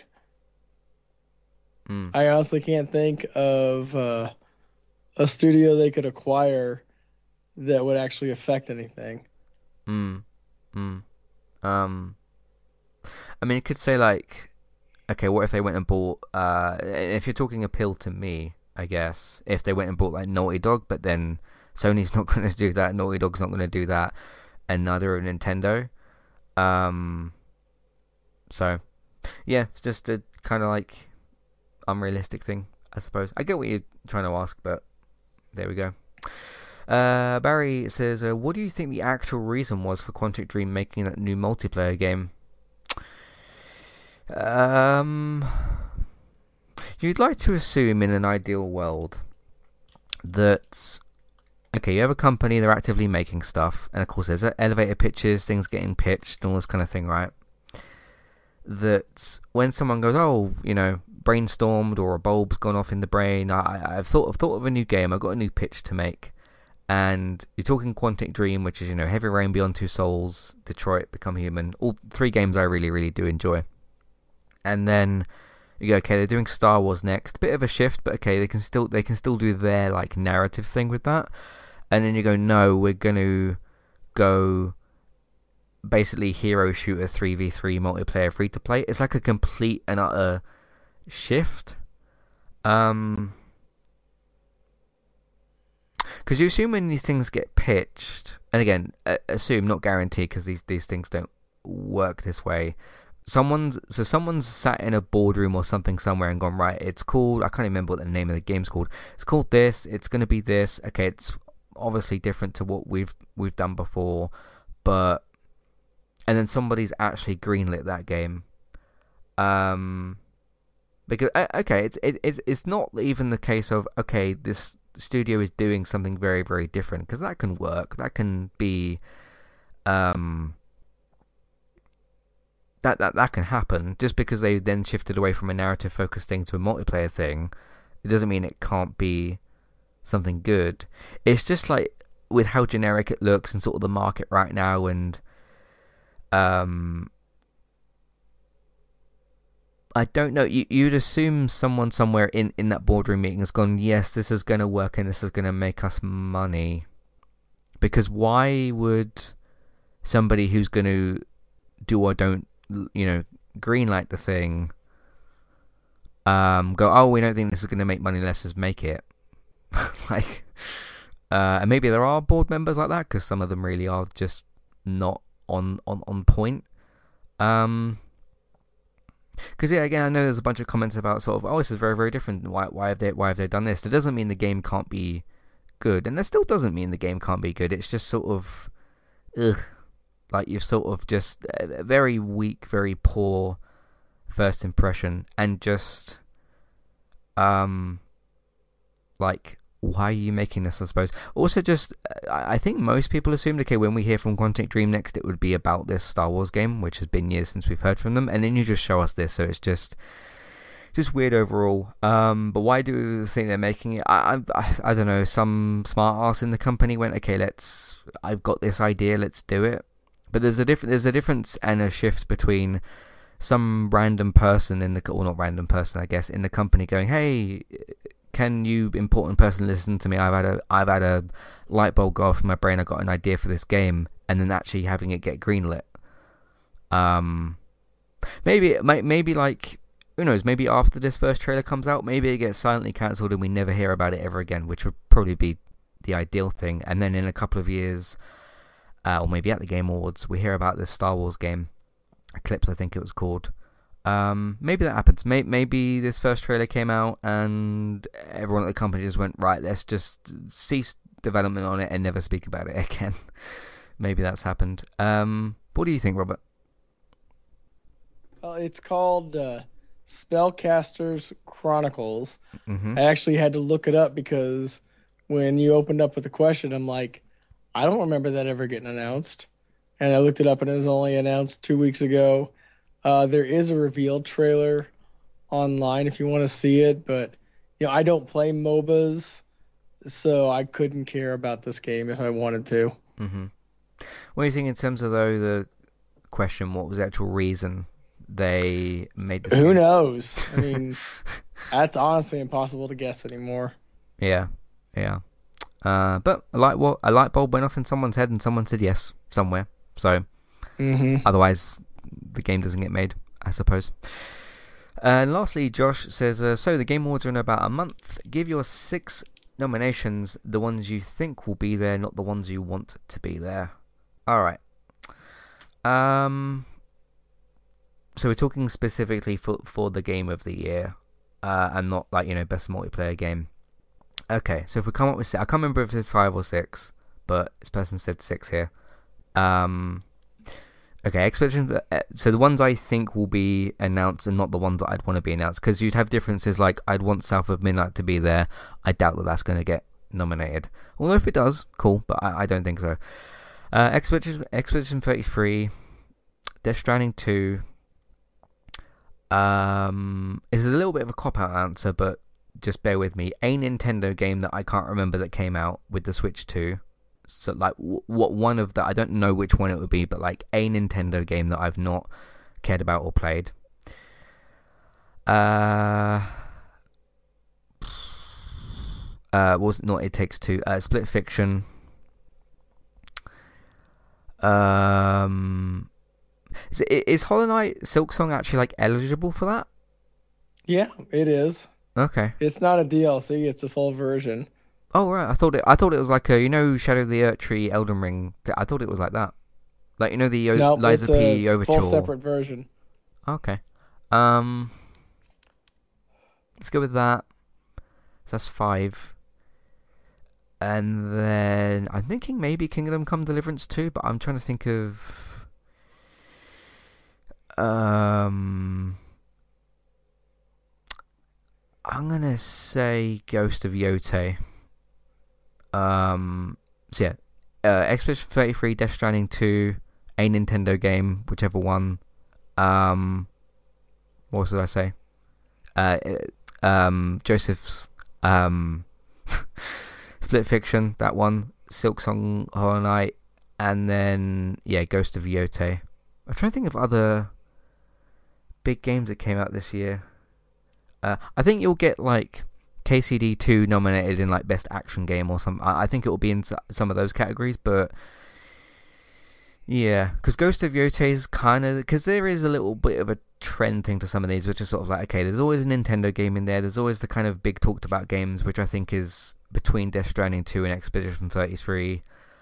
Mm, I honestly can't think of a studio they could acquire that would actually affect anything. mm, mm. Um, I mean, it could say like, okay, what if they went and bought? If you're talking appeal to me, I guess if they went and bought like Naughty Dog, but then Sony's not going to do that, Naughty Dog's not going to do that, and neither are Nintendo. Um, so yeah, it's just a kind of like unrealistic thing, I suppose. I get what you're trying to ask, but there we go. Barry says, what do you think the actual reason was for Quantic Dream making that new multiplayer game? Um, you'd like to assume in an ideal world that, okay, you have a company, they're actively making stuff, and of course there's elevator pitches, things getting pitched, and all this kind of thing, right? That when someone goes, oh, brainstormed, or a bulb's gone off in the brain, I've thought of a new game, I've got a new pitch to make, and you're talking Quantic Dream, which is Heavy Rain, Beyond Two Souls, Detroit, Become Human, all three games I really, really do enjoy. And then you go, okay, they're doing Star Wars next, bit of a shift, but okay, they can still do their like narrative thing with that. And then you go, no, we're gonna go basically hero shooter 3v3 multiplayer free to play. It's like a complete and utter shift. Because you assume when these things get pitched, and again, assume, not guarantee, because these things don't work this way. Someone's sat in a boardroom or something somewhere and gone, right, it's called, I can't remember what the name of the game's called. It's called this. It's going to be this. Okay, it's obviously different to what we've done before, but and then somebody's actually greenlit that game. Because okay, it's not even the case of, okay, this studio is doing something very, very different, because that can work. That can be that can happen. Just because they then shifted away from a narrative focused thing to a multiplayer thing, it doesn't mean it can't be something good. It's just like with how generic it looks and sort of the market right now, and I don't know. You'd assume someone somewhere in that boardroom meeting has gone, yes, this is going to work and this is going to make us money. Because why would somebody who's going to do or don't, greenlight the thing, go, oh, we don't think this is going to make money, let's just make it. Like, and maybe there are board members like that, because some of them really are just not on point. Because yeah, again, I know there's a bunch of comments about sort of, oh, this is very, very different. Why have they done this? That doesn't mean the game can't be good, and that still doesn't mean the game can't be good. It's just sort of, like you've sort of just a very weak, very poor first impression, and just like, why are you making this, I suppose. Also, just I think most people assumed, okay, when we hear from Quantic Dream next, it would be about this Star Wars game, which has been years since we've heard from them, and then you just show us this, so it's just weird overall. But why do you think they're making it? I don't know. Some smart ass in the company went, okay, I've got this idea, let's do it. But there's a difference and a shift between some random person not random person, I guess, in the company going, hey, can you important person listen to me? I've had a light bulb go off in my brain. I got an idea for this game, and then actually having it get greenlit. Maybe like, who knows? Maybe after this first trailer comes out, maybe it gets silently cancelled and we never hear about it ever again, which would probably be the ideal thing. And then in a couple of years, or maybe at the Game Awards, we hear about this Star Wars game, Eclipse, I think it was called. Maybe that happens. Maybe this first trailer came out and everyone at the company just went, right, let's just cease development on it and never speak about it again. Maybe that's happened. What do you think, Robert? It's called Spellcasters Chronicles. Mm-hmm. I actually had to look it up because when you opened up with the question, I'm like, I don't remember that ever getting announced. And I looked it up and it was only announced 2 weeks ago. There is a revealed trailer online if you want to see it, but I don't play MOBAs, so I couldn't care about this game if I wanted to. Mm-hmm. What do you think in terms of though the question? What was the actual reason they made this Who game? knows? I mean, that's honestly impossible to guess anymore. Yeah, yeah. But a light bulb went off in someone's head, and someone said yes somewhere. So Hmm. otherwise, the game doesn't get made, I suppose. And lastly, Josh says, so the Game Awards are in about a month. Give your 6 nominations, the ones you think will be there, not the ones you want to be there. All right. So we're talking specifically for the game of the year, and not like best multiplayer game. Okay, so if we come up with 6, I can't remember if it's 5 or 6, but this person said 6 here. Okay, Expedition. So the ones I think will be announced and not the ones that I'd want to be announced, because you'd have differences. Like I'd want South of Midnight to be there. I doubt that that's going to get nominated. Although if it does, cool. But I don't think so. Expedition 33, Death Stranding 2. It's a little bit of a cop out answer, but just bear with me. A Nintendo game that I can't remember that came out with the Switch 2. So like what one of the, I don't know which one it would be, but like a Nintendo game that I've not cared about or played. Was not It Takes Two. Split Fiction. Is Hollow Knight Silksong actually like eligible for that? Yeah, it is. Okay. It's not a DLC, it's a full version. Oh right, I thought it was like a Shadow of the Erdtree Elden Ring. I thought it was like that. Like the No, Liza it's P a Overture. full separate version. Okay. Let's go with that. So that's 5. And then I'm thinking maybe Kingdom Come Deliverance 2, but I'm trying to think of I'm gonna say Ghost of Yotei. So yeah, Expedition 33, Death Stranding 2, a Nintendo game, whichever one. What else did I say? Joseph's Split Fiction, that one, Silksong, Hollow Knight, and then Ghost of Yotei. I'm trying to think of other big games that came out this year. I think you'll get like KCD 2 nominated in like best action game or something. I think it will be in some of those categories, but yeah, because Ghost of Yotei is kind of, because there is a little bit of a trend thing to some of these, which is sort of like, okay, there's always a Nintendo game in there. There's always the kind of big talked about games, which I think is between Death Stranding 2 and Expedition 33.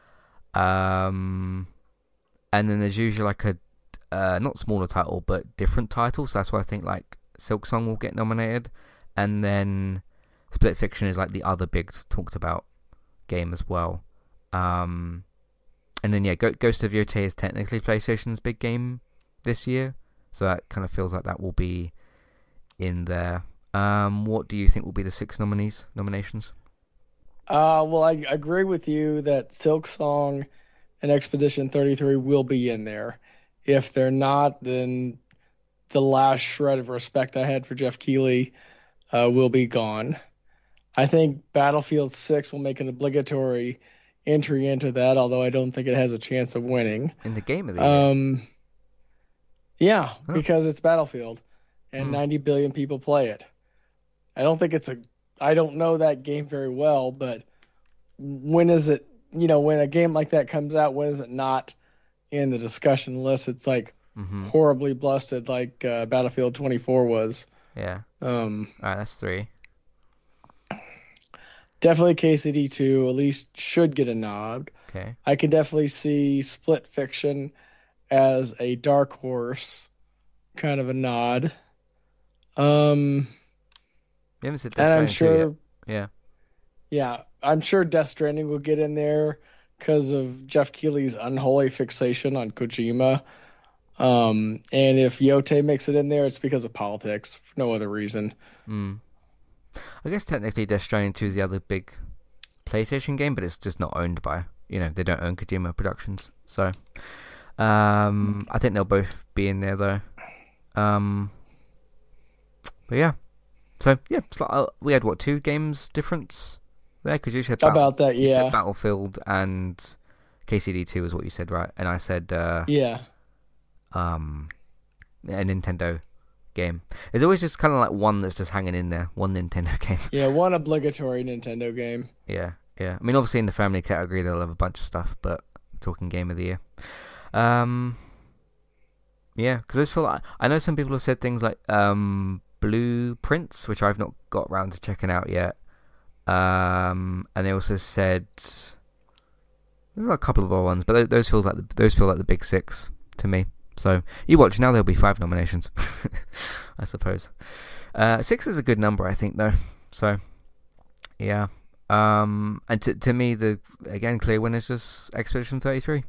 And then there's usually like a not smaller title, but different title. So that's why I think like Silksong will get nominated, and then Split Fiction is like the other big talked about game as well. And then Ghost of Yotei is technically PlayStation's big game this year, so that kind of feels like that will be in there. What do you think will be the 6 nominations? Well, I agree with you that Silksong and Expedition 33 will be in there. If they're not, then the last shred of respect I had for Jeff Keighley will be gone. I think Battlefield 6 will make an obligatory entry into that, although I don't think it has a chance of winning. In the game of the year? Yeah, Huh. because it's Battlefield and 90 billion people play it. I don't know that game very well, but when is it, when a game like that comes out, when is it not in the discussion unless it's like horribly busted like Battlefield 24 was? Yeah. Alright, that's 3. Definitely KCD 2 at least should get a nod. Okay. I can definitely see Split Fiction as a dark horse, kind of a nod. You haven't said Death And I'm Stranding 2 sure, yet. yeah, I'm sure Death Stranding will get in there because of Jeff Keighley's unholy fixation on Kojima. And if Yote makes it in there, it's because of politics, for no other reason. Mm. I guess technically Death Stranding 2 is the other big PlayStation game, but it's just not owned by, they don't own Kojima Productions. So, I think they'll both be in there though. But yeah. So, yeah, it's like, we had, 2 games difference there? Because you said About that, you said yeah. Battlefield and KCD2 is what you said, right? And I said, Yeah. a Nintendo game. There's always just kind of like one that's just hanging in there, one Nintendo game. Yeah, one obligatory Nintendo game. Yeah, yeah. I mean, obviously in the family category they'll have a bunch of stuff, but talking game of the year. Um, yeah, because I just feel like I know some people have said things like Blueprints, which I've not got around to checking out yet. And they also said there's a couple of other ones, but those feel like the big six to me. So you watch now. There'll be 5 nominations, I suppose. 6 is a good number, I think, though. So yeah. And to me, the again clear winner is just Expedition 33.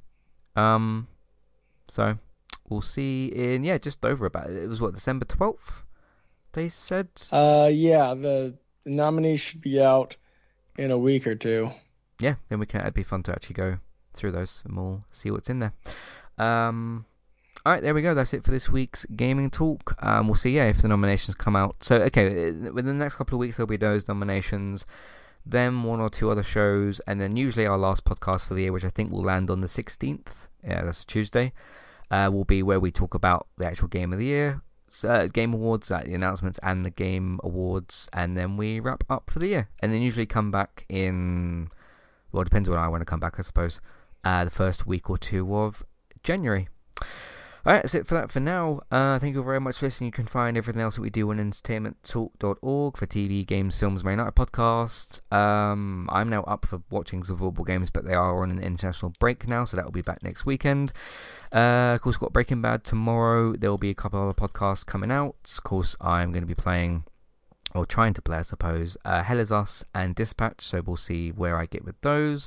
So we'll see in just over about it was what December 12th they said. Yeah, the nominees should be out in a week or two. Yeah, then it'd be fun to actually go through those and we'll see what's in there. Alright, there we go. That's it for this week's gaming talk. We'll see, if the nominations come out. So, okay, within the next couple of weeks, there'll be those nominations, then 1 or 2 other shows, and then usually our last podcast for the year, which I think will land on the 16th. Yeah, that's a Tuesday. Will be where we talk about the actual game of the year, game awards, the announcements, and the game awards, and then we wrap up for the year. And then usually come back in, well, it depends when I want to come back, I suppose, the first week or 2 of January. Alright, that's it for that for now. Thank you very much for listening. You can find everything else that we do on entertainmenttalk.org for TV, games, films, Man United podcasts. I'm now up for watching some football games, but they are on an international break now, so that will be back next weekend. Of course, we've got Breaking Bad tomorrow. There will be a couple other podcasts coming out. Of course, I'm going to be playing, or trying to play, I suppose, Hell Is Us and Dispatch, so we'll see where I get with those.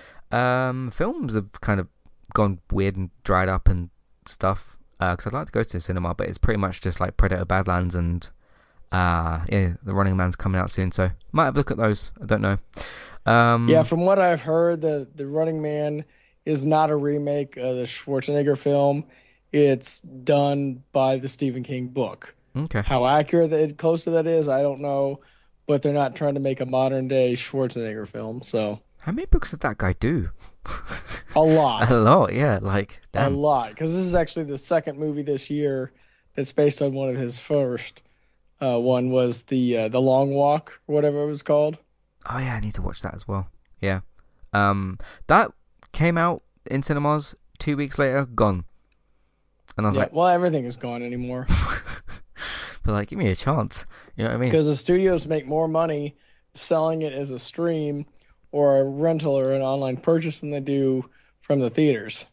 Films have kind of gone weird and dried up and stuff, because I'd like to go to the cinema, but it's pretty much just like Predator Badlands and The Running Man's coming out soon, so might have a look at those. I don't know. Yeah, from what I've heard, the Running Man is not a remake of the Schwarzenegger film. It's done by the Stephen King book. Okay. How accurate close to that is, I don't know, but they're not trying to make a modern day Schwarzenegger film, so. How many books did that guy do? A lot. A lot, yeah. Like, damn. A lot, because this is actually the second movie this year that's based on one of his first. One was the Long Walk, or whatever it was called. Oh yeah, I need to watch that as well. Yeah. That came out in cinemas 2 weeks later, gone. And I was like, well, everything is gone anymore. but like, give me a chance. You know what I mean? Because the studios make more money selling it as a stream or a rental or an online purchase than they do from the theaters.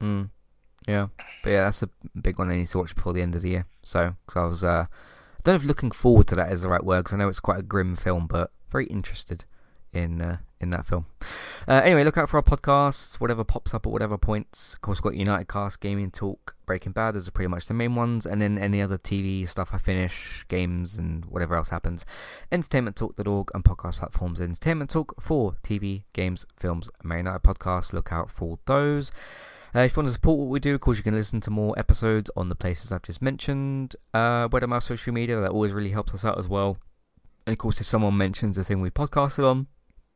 Yeah. But yeah, that's a big one I need to watch before the end of the year. So, because I was, I don't know if looking forward to that is the right word, because I know it's quite a grim film, but very interested in that film. Anyway, look out for our podcasts, whatever pops up at whatever points. Of course, we've got United Cast, Gaming Talk, Breaking Bad. Those are pretty much the main ones. And then any other TV stuff I finish, games, and whatever else happens. Entertainmenttalk.org and podcast platforms. Entertainment Talk for TV, games, films, Man United podcasts. Look out for those. If you want to support what we do, of course, you can listen to more episodes on the places I've just mentioned. Word of mouth, social media, that always really helps us out as well. And of course, if someone mentions the thing we podcasted on,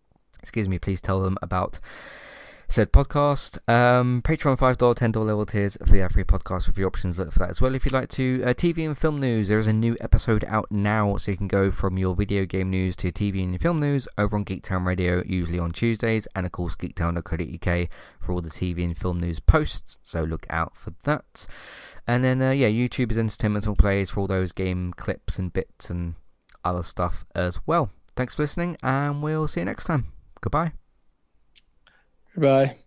please tell them about said podcast. Patreon $5, $10 level tiers for the ad-free podcast with your options. Look for that as well if you'd like to. TV and film news. There is a new episode out now, so you can go from your video game news to TV and film news over on Geektown Radio, usually on Tuesdays, and of course geektown.co.uk for all the TV and film news posts, so look out for that. And then YouTube is Entertainment Talk Plays for all those game clips and bits and other stuff as well. Thanks for listening, and we'll see you next time. Goodbye. Goodbye.